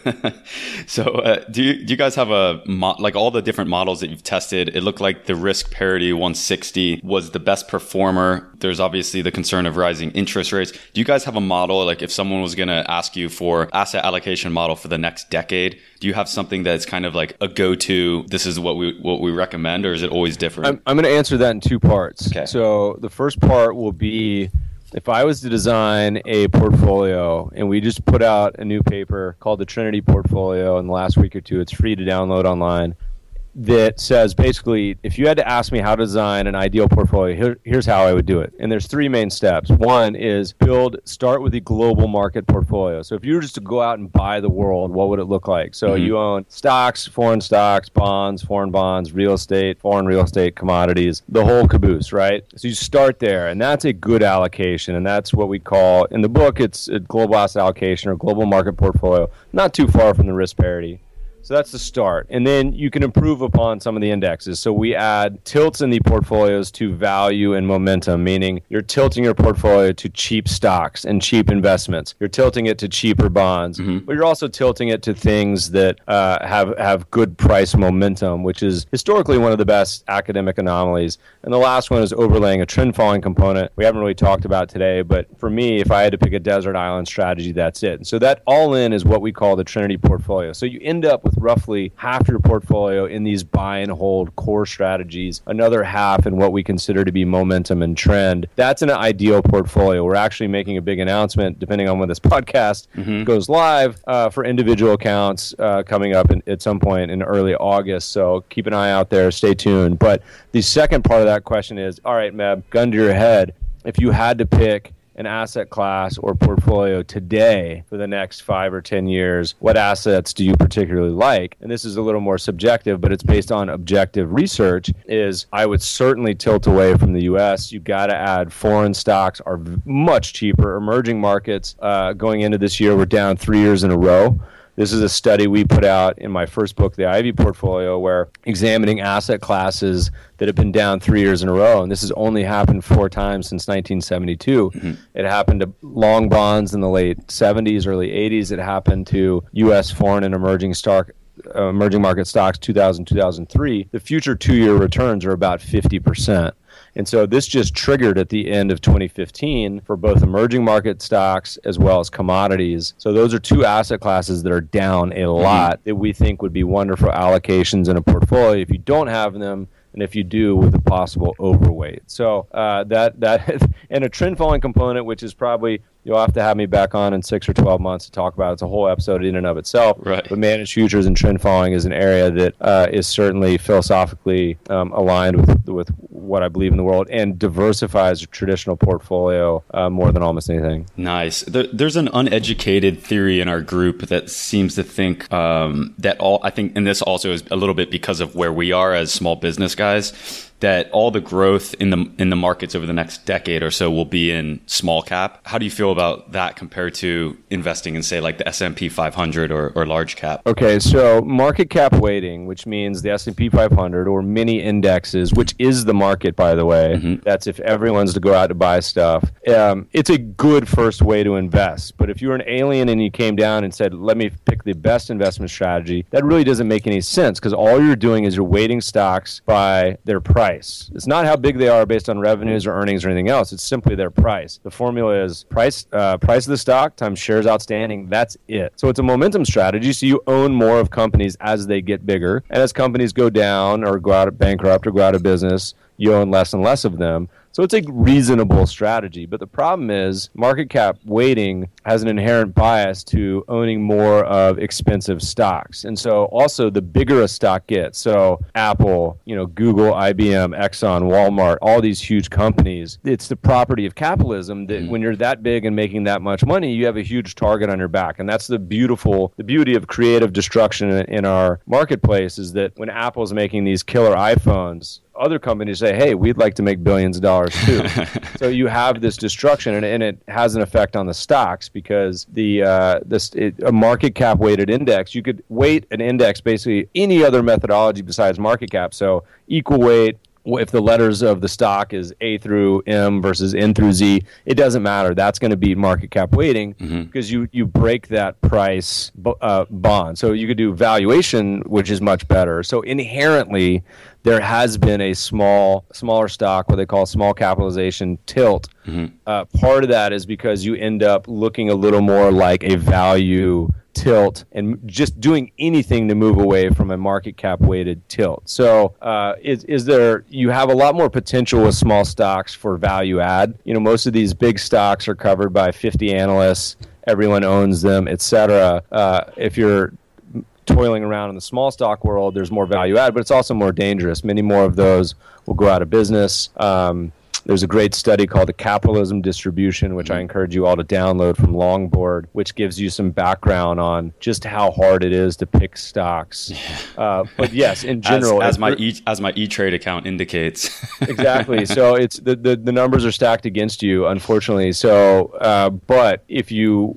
So do you guys have like all the different models that you've tested? It looked like the risk parity 160 was the best performer. There's obviously the concern of rising interest rates. Do you guys have a model, like if someone was going to ask you for asset allocation model for the next decade, do you have something that's kind of like a go-to, this is what we recommend, or is it always different? I'm going to answer that in two parts. Okay. So the first part will be, if I was to design a portfolio, and we just put out a new paper called the Trinity Portfolio in the last week or two, it's free to download online, that says basically, if you had to ask me how to design an ideal portfolio, here's how I would do it. And there's three main steps. One is start with the global market portfolio. So if you were just to go out and buy the world, what would it look like? So you own stocks, bonds, foreign bonds, real estate, foreign real estate, commodities, the whole caboose, right? So you start there, and that's a good allocation. And that's what we call, in the book, it's a global asset allocation or global market portfolio, not too far from the risk parity. So that's the start. And then you can improve upon some of the indexes. So we add tilts in the portfolios to value and momentum, meaning you're tilting your portfolio to cheap stocks and cheap investments. You're tilting it to cheaper bonds, but you're also tilting it to things that have good price momentum, which is historically one of the best academic anomalies. And the last one is overlaying a trend following component. We haven't really talked about today, but for me, if I had to pick a desert island strategy, that's it. And so that all in is what we call the Trinity portfolio. So you end up with roughly half your portfolio in these buy and hold core strategies, another half in what we consider to be momentum and trend. That's an ideal portfolio. We're actually making a big announcement, depending on when this podcast goes live, for individual accounts coming up at some point in early August. So keep an eye out there. Stay tuned. But the second part of that question is, all right, Meb, gun to your head. If you had to pick an asset class or portfolio today for the next 5 or 10 years, what assets do you particularly like? And this is a little more subjective, but it's based on objective research, is I would certainly tilt away from the U.S. You got to add foreign stocks are much cheaper. Emerging markets going into this year, we're down 3 years in a row. This is a study we put out in my first book, The Ivy Portfolio, where examining asset classes that have been down 3 years in a row. And this has only happened 4 times since 1972. It happened to long bonds in the late 70s, early 80s. It happened to U.S. foreign and emerging market stocks 2000, 2003. The future 2-year returns are about 50%. And so this just triggered at the end of 2015 for both emerging market stocks as well as commodities. So those are 2 asset classes that are down a lot that we think would be wonderful allocations in a portfolio if you don't have them, and if you do, with a possible overweight. So that and a trend following component, which is probably you'll have to have me back on in 6 or 12 months to talk about. It's a whole episode in and of itself. Right. But managed futures and trend following is an area that is certainly philosophically aligned with what I believe in the world and diversifies a traditional portfolio more than almost anything. Nice. There's an uneducated theory in our group that seems to think I think, and this also is a little bit because of where we are as small business guys, that all the growth in the markets over the next decade or so will be in small cap. How do you feel about that compared to investing in, say, like the S&P 500 or large cap? Okay, so market cap weighting, which means the S&P 500 or mini indexes, which is the market, by the way. That's if everyone's to go out to buy stuff. It's a good first way to invest. But if you were an alien and you came down and said, let me pick the best investment strategy, that really doesn't make any sense because all you're doing is you're weighting stocks by their price. It's not how big they are based on revenues or earnings or anything else. It's simply their price. The formula is price of the stock times shares outstanding. That's it. So it's a momentum strategy. So you own more of companies as they get bigger. And as companies go down or go out of bankrupt or go out of business, you own less and less of them. So it's a reasonable strategy. But the problem is market cap weighting has an inherent bias to owning more of expensive stocks. And so also the bigger a stock gets, so Apple, Google, IBM, Exxon, Walmart, all these huge companies, it's the property of capitalism that when you're that big and making that much money, you have a huge target on your back. And that's the beauty of creative destruction in our marketplace is that when Apple's making these killer iPhones, other companies say, hey, we'd like to make billions of dollars too. So you have this destruction, and it has an effect on the stocks because a market cap weighted index, you could weight an index basically any other methodology besides market cap. So equal weight, if the letters of the stock is A through M versus N through Z, it doesn't matter. That's going to beat market cap weighting because you break that price bond. So you could do valuation, which is much better. So inherently, there has been a smaller stock, what they call small capitalization tilt. Part of that is because you end up looking a little more like a value tilt and just doing anything to move away from a market cap weighted tilt. So you have a lot more potential with small stocks for value add. Most of these big stocks are covered by 50 analysts. Everyone owns them, etc. If you're toiling around in the small stock world, there's more value add, but it's also more dangerous. Many more of those will go out of business. There's a great study called the Capitalism Distribution, which I encourage you all to download from Longboard, which gives you some background on just how hard it is to pick stocks. But yes, in general, as my E-Trade account indicates. Exactly. So it's the numbers are stacked against you, unfortunately. So, but if you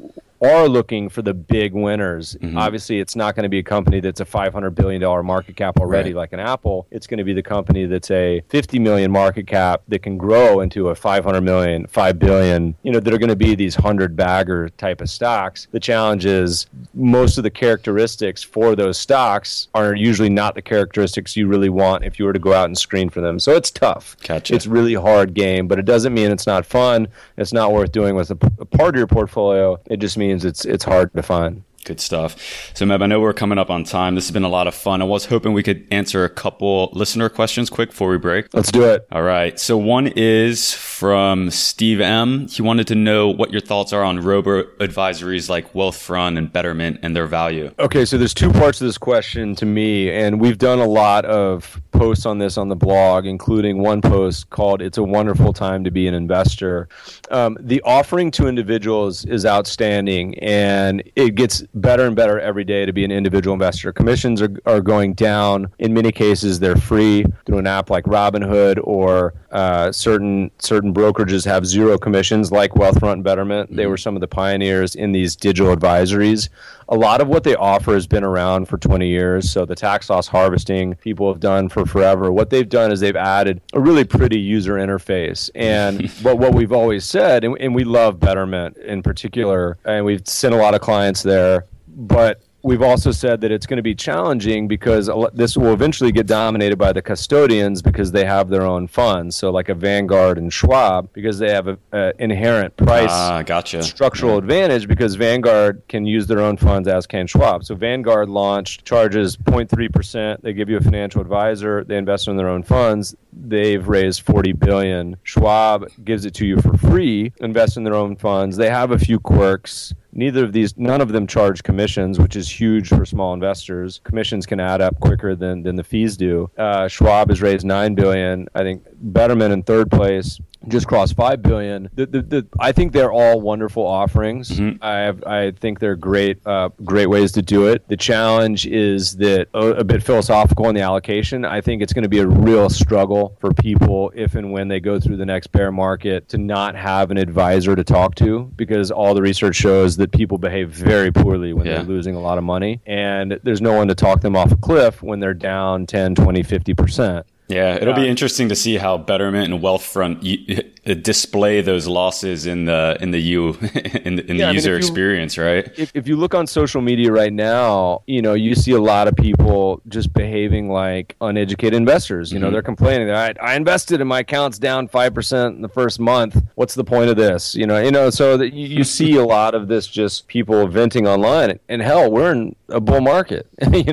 are looking for the big winners. Obviously, it's not going to be a company that's a $500 billion market cap already, like an Apple. It's going to be the company that's a 50 million market cap that can grow into a 500 million, 5 billion, that are going to be these 100 bagger type of stocks. The challenge is most of the characteristics for those stocks are usually not the characteristics you really want if you were to go out and screen for them. So it's tough. Gotcha. It's really hard game, but it doesn't mean it's not fun. It's not worth doing with a part of your portfolio. It just means it's hard to find. Good stuff. So, Meb, I know we're coming up on time. This has been a lot of fun. I was hoping we could answer a couple listener questions quick before we break. Let's do it. All right. So one is from Steve M. He wanted to know what your thoughts are on robo-advisories like Wealthfront and Betterment and their value. Okay, so there's two parts to this question to me, and we've done a lot of posts on this on the blog, including one post called "It's a Wonderful Time to Be an Investor." The offering to individuals is outstanding, and it gets better and better every day to be an individual investor. Commissions are going down. In many cases, they're free through an app like Robinhood, or certain brokerages have zero commissions like Wealthfront and Betterment. They were some of the pioneers in these digital advisories. A lot of what they offer has been around for 20 years. So the tax loss harvesting people have done for forever. What they've done is they've added a really pretty user interface. And but what we've always said, and we love Betterment in particular, and we've sent a lot of clients there, but we've also said that it's going to be challenging because this will eventually get dominated by the custodians because they have their own funds. So like a Vanguard and Schwab, because they have an inherent price structural advantage, because Vanguard can use their own funds, as can Schwab. So Vanguard charges 0.3%. They give you a financial advisor. They invest in their own funds. They've raised $40 billion. Schwab gives it to you for free, invest in their own funds. They have a few quirks. None of them charge commissions, which is huge for small investors. Commissions can add up quicker than the fees do. Schwab has raised $9 billion. I think Betterment in third place just crossed $5 billion. I think they're all wonderful offerings. I think they're great ways to do it. The challenge is that a bit philosophical in the allocation. I think it's going to be a real struggle for people if and when they go through the next bear market to not have an advisor to talk to, because all the research shows that people behave very poorly when they're losing a lot of money, and there's no one to talk them off a cliff when they're down 10, 20, 50%. Yeah, it'll be interesting to see how Betterment and Wealthfront display those losses in the user experience, right? If you look on social media right now, you see a lot of people just behaving like uneducated investors. They're complaining that I invested and my account's down 5% in the first month. What's the point of this? So that you see a lot of this, just people venting online. And hell, we're in a bull market.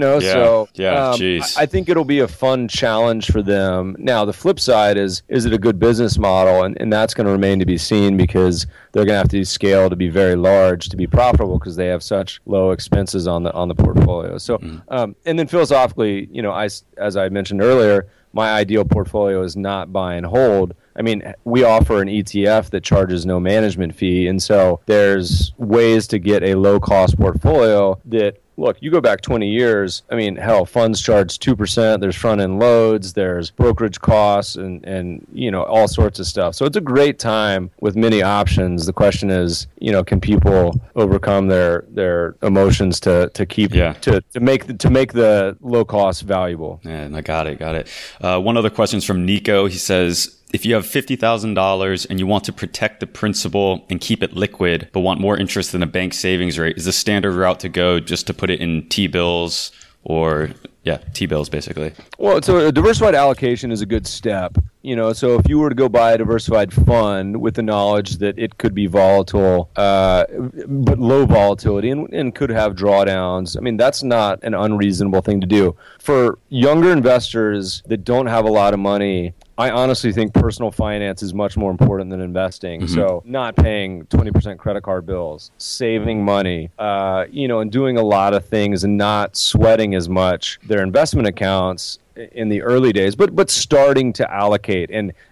I think it'll be a fun challenge for them. Now, the flip side is it a good business model? And that's going to remain to be seen, because they're going to have to scale to be very large to be profitable, because they have such low expenses on the portfolio. So, and then philosophically, as I mentioned earlier, my ideal portfolio is not buy and hold. I mean, we offer an ETF that charges no management fee, and so there's ways to get a low-cost portfolio that, look, you go back 20 years, I mean, hell, funds charge 2%, there's front-end loads, there's brokerage costs, and all sorts of stuff. So it's a great time with many options. The question is, can people overcome their emotions to make the low cost valuable? Yeah, I got it. One other question is from Nico. He says, if you have $50,000 and you want to protect the principal and keep it liquid, but want more interest than a bank savings rate, is the standard route to go just to put it in T-bills or, T-bills basically? Well, so a diversified allocation is a good step. So if you were to go buy a diversified fund with the knowledge that it could be volatile, but low volatility and could have drawdowns, I mean, that's not an unreasonable thing to do. For younger investors that don't have a lot of money, I honestly think personal finance is much more important than investing. So not paying 20% credit card bills, saving money, and doing a lot of things and not sweating as much their investment accounts in the early days, but starting to allocate. And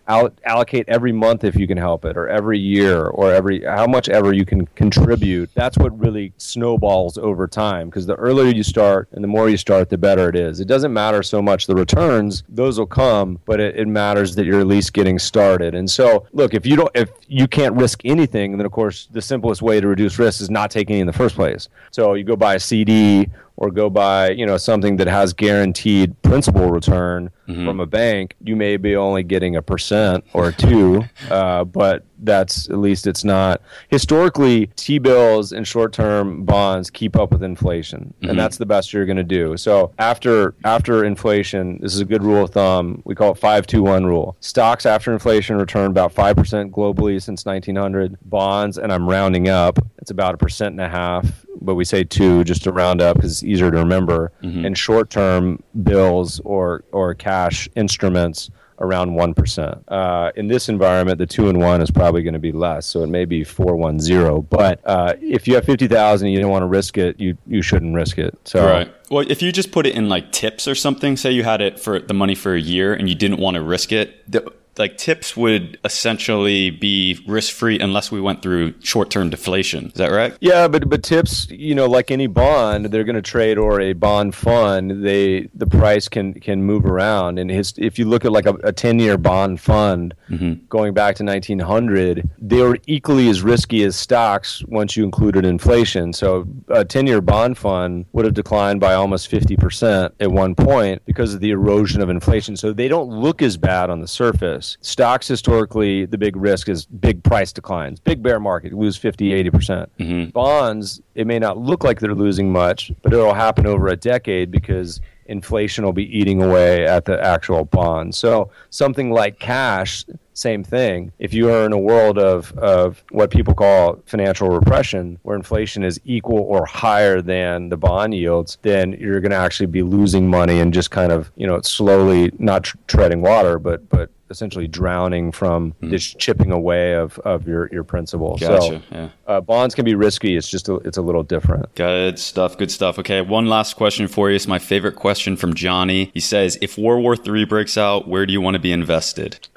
allocate every month if you can help it, or every year, or how much ever you can contribute. That's what really snowballs over time, because the earlier you start and the more you start, the better it is. It doesn't matter so much the returns; those will come, but it matters that you're at least getting started. And so, look, if you can't risk anything, then of course the simplest way to reduce risk is not taking it in the first place. So you go buy a CD, or go buy, something that has guaranteed principal return from a bank. You may be only getting 1% or 2%, but that's, at least it's not. Historically, T-bills and short-term bonds keep up with inflation, and that's the best you're going to do. So after inflation, this is a good rule of thumb. We call it 5-2-1 rule. Stocks after inflation return about 5% globally since 1900. Bonds, and I'm rounding up, it's about 1.5%, but we say 2 just to round up because it's easier to remember. And short-term bills or cash instruments around 1%. In this environment, the 2 and 1 is probably going to be less, so it may be 410. But if you have 50,000 and you don't want to risk it, you shouldn't risk it. So right. Well, if you just put it in like tips or something, say you had it for the money for a year and you didn't want to risk it, like tips would essentially be risk-free unless we went through short-term deflation. Is that right? Yeah, but tips, like any bond, they're going to trade, or a bond fund, the price can move around. And if you look at like a 10-year bond fund going back to 1900, they were equally as risky as stocks once you included inflation. So a 10-year bond fund would have declined by almost 50% at one point because of the erosion of inflation. So they don't look as bad on the surface. Stocks, historically, the big risk is big price declines. Big bear market, lose 50-80%. Bonds, it may not look like they're losing much, but it'll happen over a decade because inflation will be eating away at the actual bond. So something like cash, same thing. If you are in a world of what people call financial repression, where inflation is equal or higher than the bond yields, then you're going to actually be losing money and just kind of, slowly, not treading water, but essentially drowning from this chipping away of your principal. Gotcha. So bonds can be risky. It's just it's a little different. Good stuff. Okay, one last question for you. It's my favorite question from Johnny. He says, if World War III breaks out, where do you want to be invested?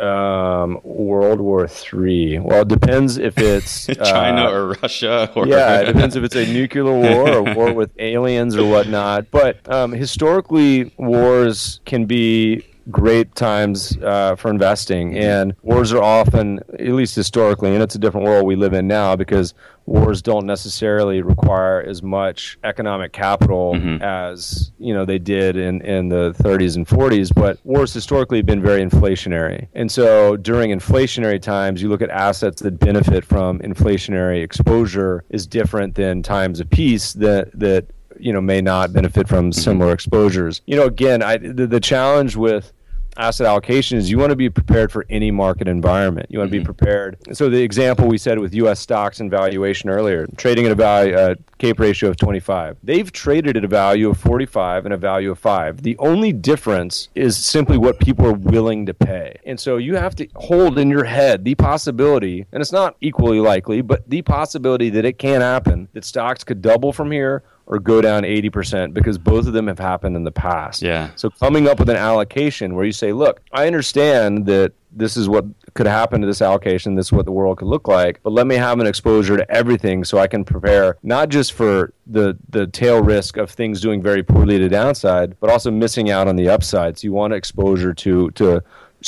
World War III. Well, it depends if it's China or Russia. It depends if it's a nuclear war or war with aliens or whatnot. But historically, wars can be great times for investing, and wars are often, at least historically, and it's a different world we live in now, because wars don't necessarily require as much economic capital as they did in the 30s and 40s, but wars historically have been very inflationary. And so during inflationary times, you look at assets that benefit from inflationary exposure is different than times of peace that may not benefit from similar exposures. Again, the challenge with asset allocation is you want to be prepared for any market environment. You want to be prepared. So the example we said with U.S. stocks and valuation earlier, trading at a CAPE ratio of 25. They've traded at a value of 45 and a value of 5. The only difference is simply what people are willing to pay. And so you have to hold in your head the possibility, and it's not equally likely, but the possibility that it can happen, that stocks could double from here or go down 80%, because both of them have happened in the past. Yeah. So coming up with an allocation where you say, look, I understand that this is what could happen to this allocation, this is what the world could look like, but let me have an exposure to everything so I can prepare not just for the tail risk of things doing very poorly to the downside, but also missing out on the upside. So you want exposure to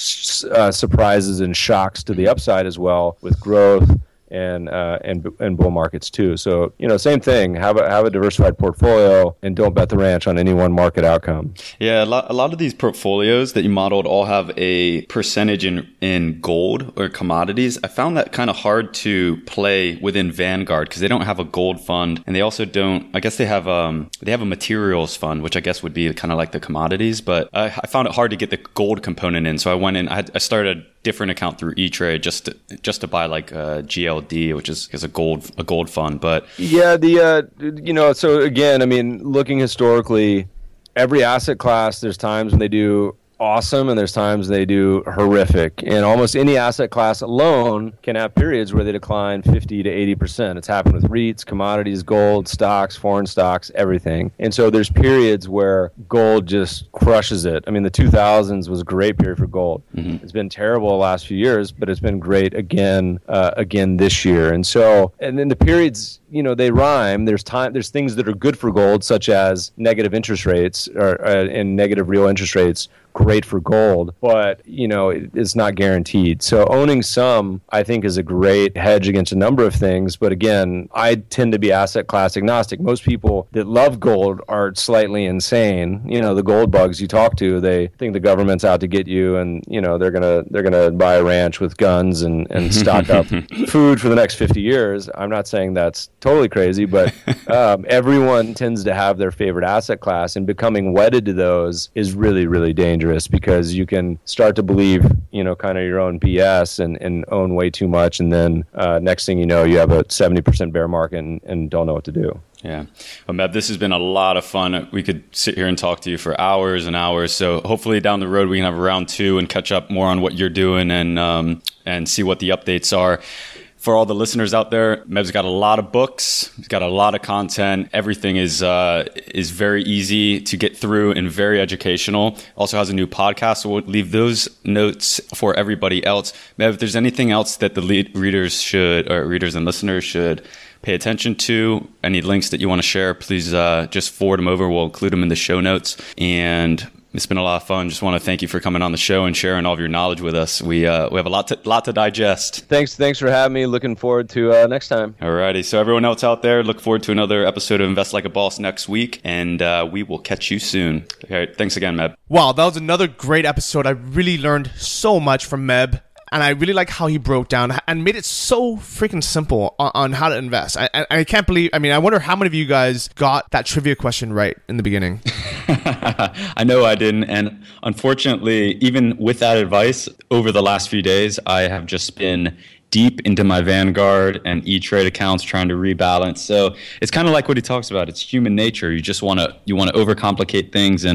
surprises and shocks to the upside as well, with growth and bull markets too. So, same thing, have a diversified portfolio and don't bet the ranch on any one market outcome. Yeah, a lot of these portfolios that you modeled all have a percentage in gold or commodities. I found that kind of hard to play within Vanguard because they don't have a gold fund, and they also don't, I guess they have a materials fund, which I guess would be kind of like the commodities, but I found it hard to get the gold component in. So I went in, I started a different account through E-Trade just to buy like GLD, which is a gold fund. But yeah, so again, I mean, looking historically, every asset class, there's times when they do awesome and there's times they do horrific. And almost any asset class alone can have periods where they decline 50 to 80%. It's happened with REITs, commodities, gold, stocks, foreign stocks, everything. And so there's periods where gold just crushes it. I mean, the 2000s was a great period for gold. It's been terrible the last few years, but it's been great again this year. And then the periods, they rhyme. There's things that are good for gold, such as negative interest rates and negative real interest rates. Great for gold, but it's not guaranteed. So owning some, I think, is a great hedge against a number of things. But again, I tend to be asset class agnostic. Most people that love gold are slightly insane. The gold bugs you talk to, they think the government's out to get you, and they're gonna buy a ranch with guns and stock up food for the next 50 years. I'm not saying that's totally crazy, but everyone tends to have their favorite asset class, and becoming wedded to those is really, really dangerous. Because you can start to believe, kind of your own BS and own way too much. And then next thing you know, you have a 70% bear market and don't know what to do. Yeah. Well, Meb, this has been a lot of fun. We could sit here and talk to you for hours and hours. So hopefully down the road, we can have round 2 and catch up more on what you're doing and see what the updates are. For all the listeners out there, Meb's got a lot of books. He's got a lot of content. Everything is very easy to get through and very educational. Also has a new podcast, so we'll leave those notes for everybody else. Meb, if there's anything else that the readers and listeners should pay attention to, any links that you want to share, please just forward them over. We'll include them in the show notes. And it's been a lot of fun. Just want to thank you for coming on the show and sharing all of your knowledge with us. We have a lot to digest. Thanks for having me. Looking forward to next time. Alrighty. So everyone else out there, look forward to another episode of Invest Like a Boss next week, and we will catch you soon. Okay, thanks again, Meb. Wow, that was another great episode. I really learned so much from Meb. And I really like how he broke down and made it so freaking simple on how to invest. I can't believe, I wonder how many of you guys got that trivia question right in the beginning. I know I didn't. And unfortunately, even with that advice, over the last few days, I have just been deep into my Vanguard and E-Trade accounts trying to rebalance. So it's kind of like what he talks about. It's human nature. You just want to overcomplicate things,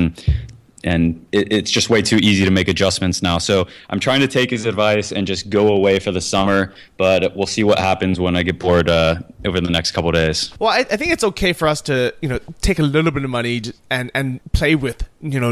and it's just way too easy to make adjustments now. So I'm trying to take his advice and just go away for the summer, but we'll see what happens when I get bored over the next couple of days. Well, I think it's okay for us to, take a little bit of money and play with,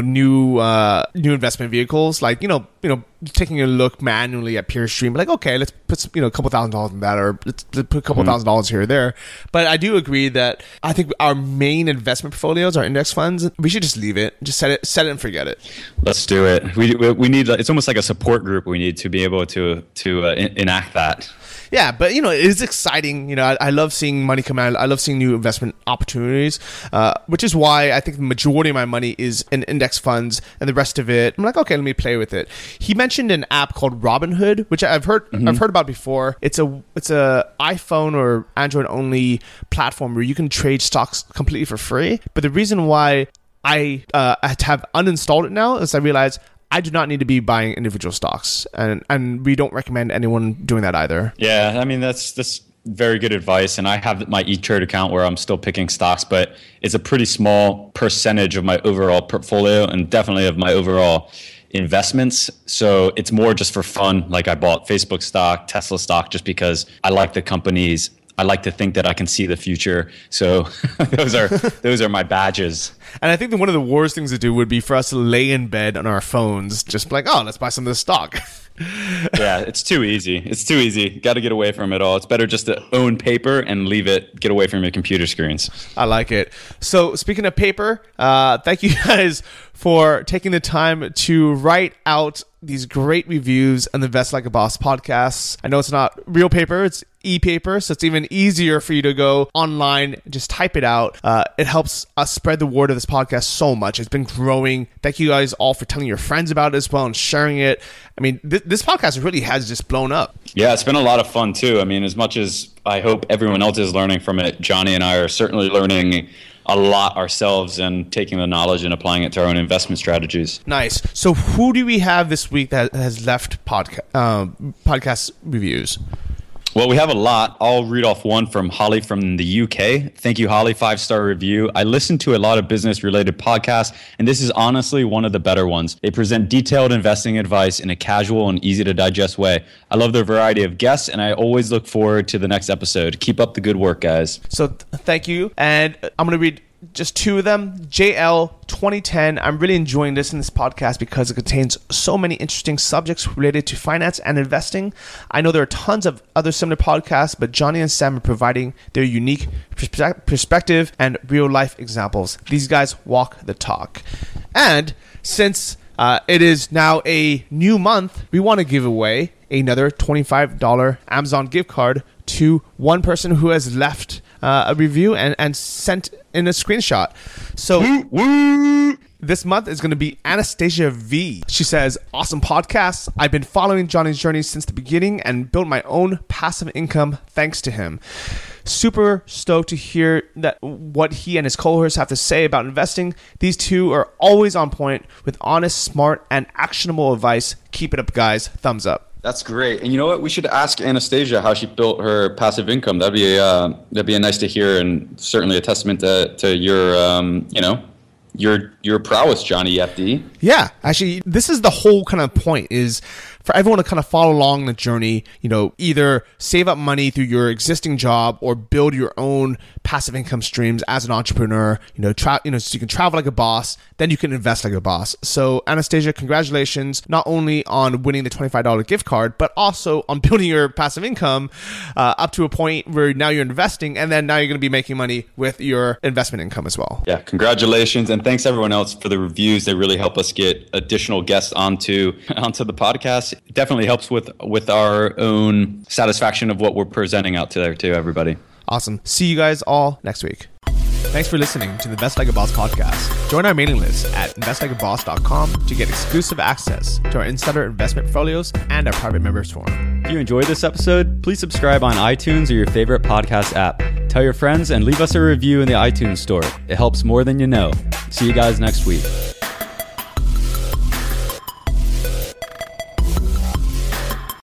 new investment vehicles. Like, taking a look manually at PeerStream, like, okay, let's put some, a couple $1,000s in that, or let's put a couple $1,000s here or there. But I do agree that I think our main investment portfolios, our index funds, we should just leave it, just set it and forget it. Let's do it. We need, it's almost like a support group. We need to be able to enact that. Yeah, but it is exciting. I love seeing money come out. I love seeing new investment opportunities, which is why I think the majority of my money is in index funds, and the rest of it, I'm like, okay, let me play with it. He mentioned an app called Robinhood, which I've heard about before. It's a iPhone or Android only platform where you can trade stocks completely for free. But the reason why I have uninstalled it now is I realize I do not need to be buying individual stocks, and we don't recommend anyone doing that either. Yeah, that's very good advice. And I have my E-Trade account where I'm still picking stocks, but it's a pretty small percentage of my overall portfolio and definitely of my overall investments. So it's more just for fun. Like I bought Facebook stock, Tesla stock, just because I like the companies. I like to think that I can see the future. So those are my badges. And I think that one of the worst things to do would be for us to lay in bed on our phones, just like, oh, let's buy some of this stock. Yeah, it's too easy. Got to get away from it all. It's better just to own paper and get away from your computer screens. I like it. So speaking of paper, thank you guys for taking the time to write out these great reviews on the Invest Like a Boss podcasts. I know it's not real paper, it's e-paper, so it's even easier for you to go online, just type it out. It helps us spread the word of this podcast so much. It's been growing. Thank you guys all for telling your friends about it as well and sharing it. I mean, this podcast really has just blown up. Yeah, it's been a lot of fun too. I mean, as much as I hope everyone else is learning from it, Johnny and I are certainly learning a lot ourselves and taking the knowledge and applying it to our own investment strategies. Nice. So who do we have this week that has left podcast reviews? Well, we have a lot. I'll read off one from Holly from the UK. Thank you, Holly. 5-star review. I listen to a lot of business-related podcasts, and this is honestly one of the better ones. They present detailed investing advice in a casual and easy-to-digest way. I love their variety of guests, and I always look forward to the next episode. Keep up the good work, guys. So thank you. And I'm going to read just two of them. JL 2010. I'm really enjoying this in this podcast because it contains so many interesting subjects related to finance and investing. I know there are tons of other similar podcasts, but Johnny and Sam are providing their unique perspective and real life examples. These guys walk the talk. And since it is now a new month, we want to give away another $25 Amazon gift card to one person who has left a review and sent in a screenshot. So this month is going to be Anastasia V. She says, awesome podcast. I've been following Johnny's journey since the beginning and built my own passive income thanks to him. Super stoked to hear that what he and his cohorts have to say about investing. These two are always on point with honest, smart, and actionable advice. Keep it up, guys. Thumbs up. That's great. And you know what? We should ask Anastasia how she built her passive income. That'd be nice to hear, and certainly a testament to your prowess, Johnny FD. Yeah, actually, this is the whole kind of point, is for everyone to kind of follow along the journey, either save up money through your existing job or build your own passive income streams as an entrepreneur, so you can travel like a boss, then you can invest like a boss. So Anastasia, congratulations, not only on winning the $25 gift card, but also on building your passive income up to a point where now you're investing, and then now you're going to be making money with your investment income as well. Yeah, congratulations. And thanks everyone else for the reviews. They really help us get additional guests onto the podcast. It definitely helps with our own satisfaction of what we're presenting out to everybody. Awesome. See you guys all next week. Thanks for listening to the Invest Like a Boss podcast. Join our mailing list at investlikeaboss.com to get exclusive access to our insider investment portfolios and our private members forum. If you enjoyed this episode, please subscribe on iTunes or your favorite podcast app. Tell your friends and leave us a review in the iTunes store. It helps more than you know. See you guys next week.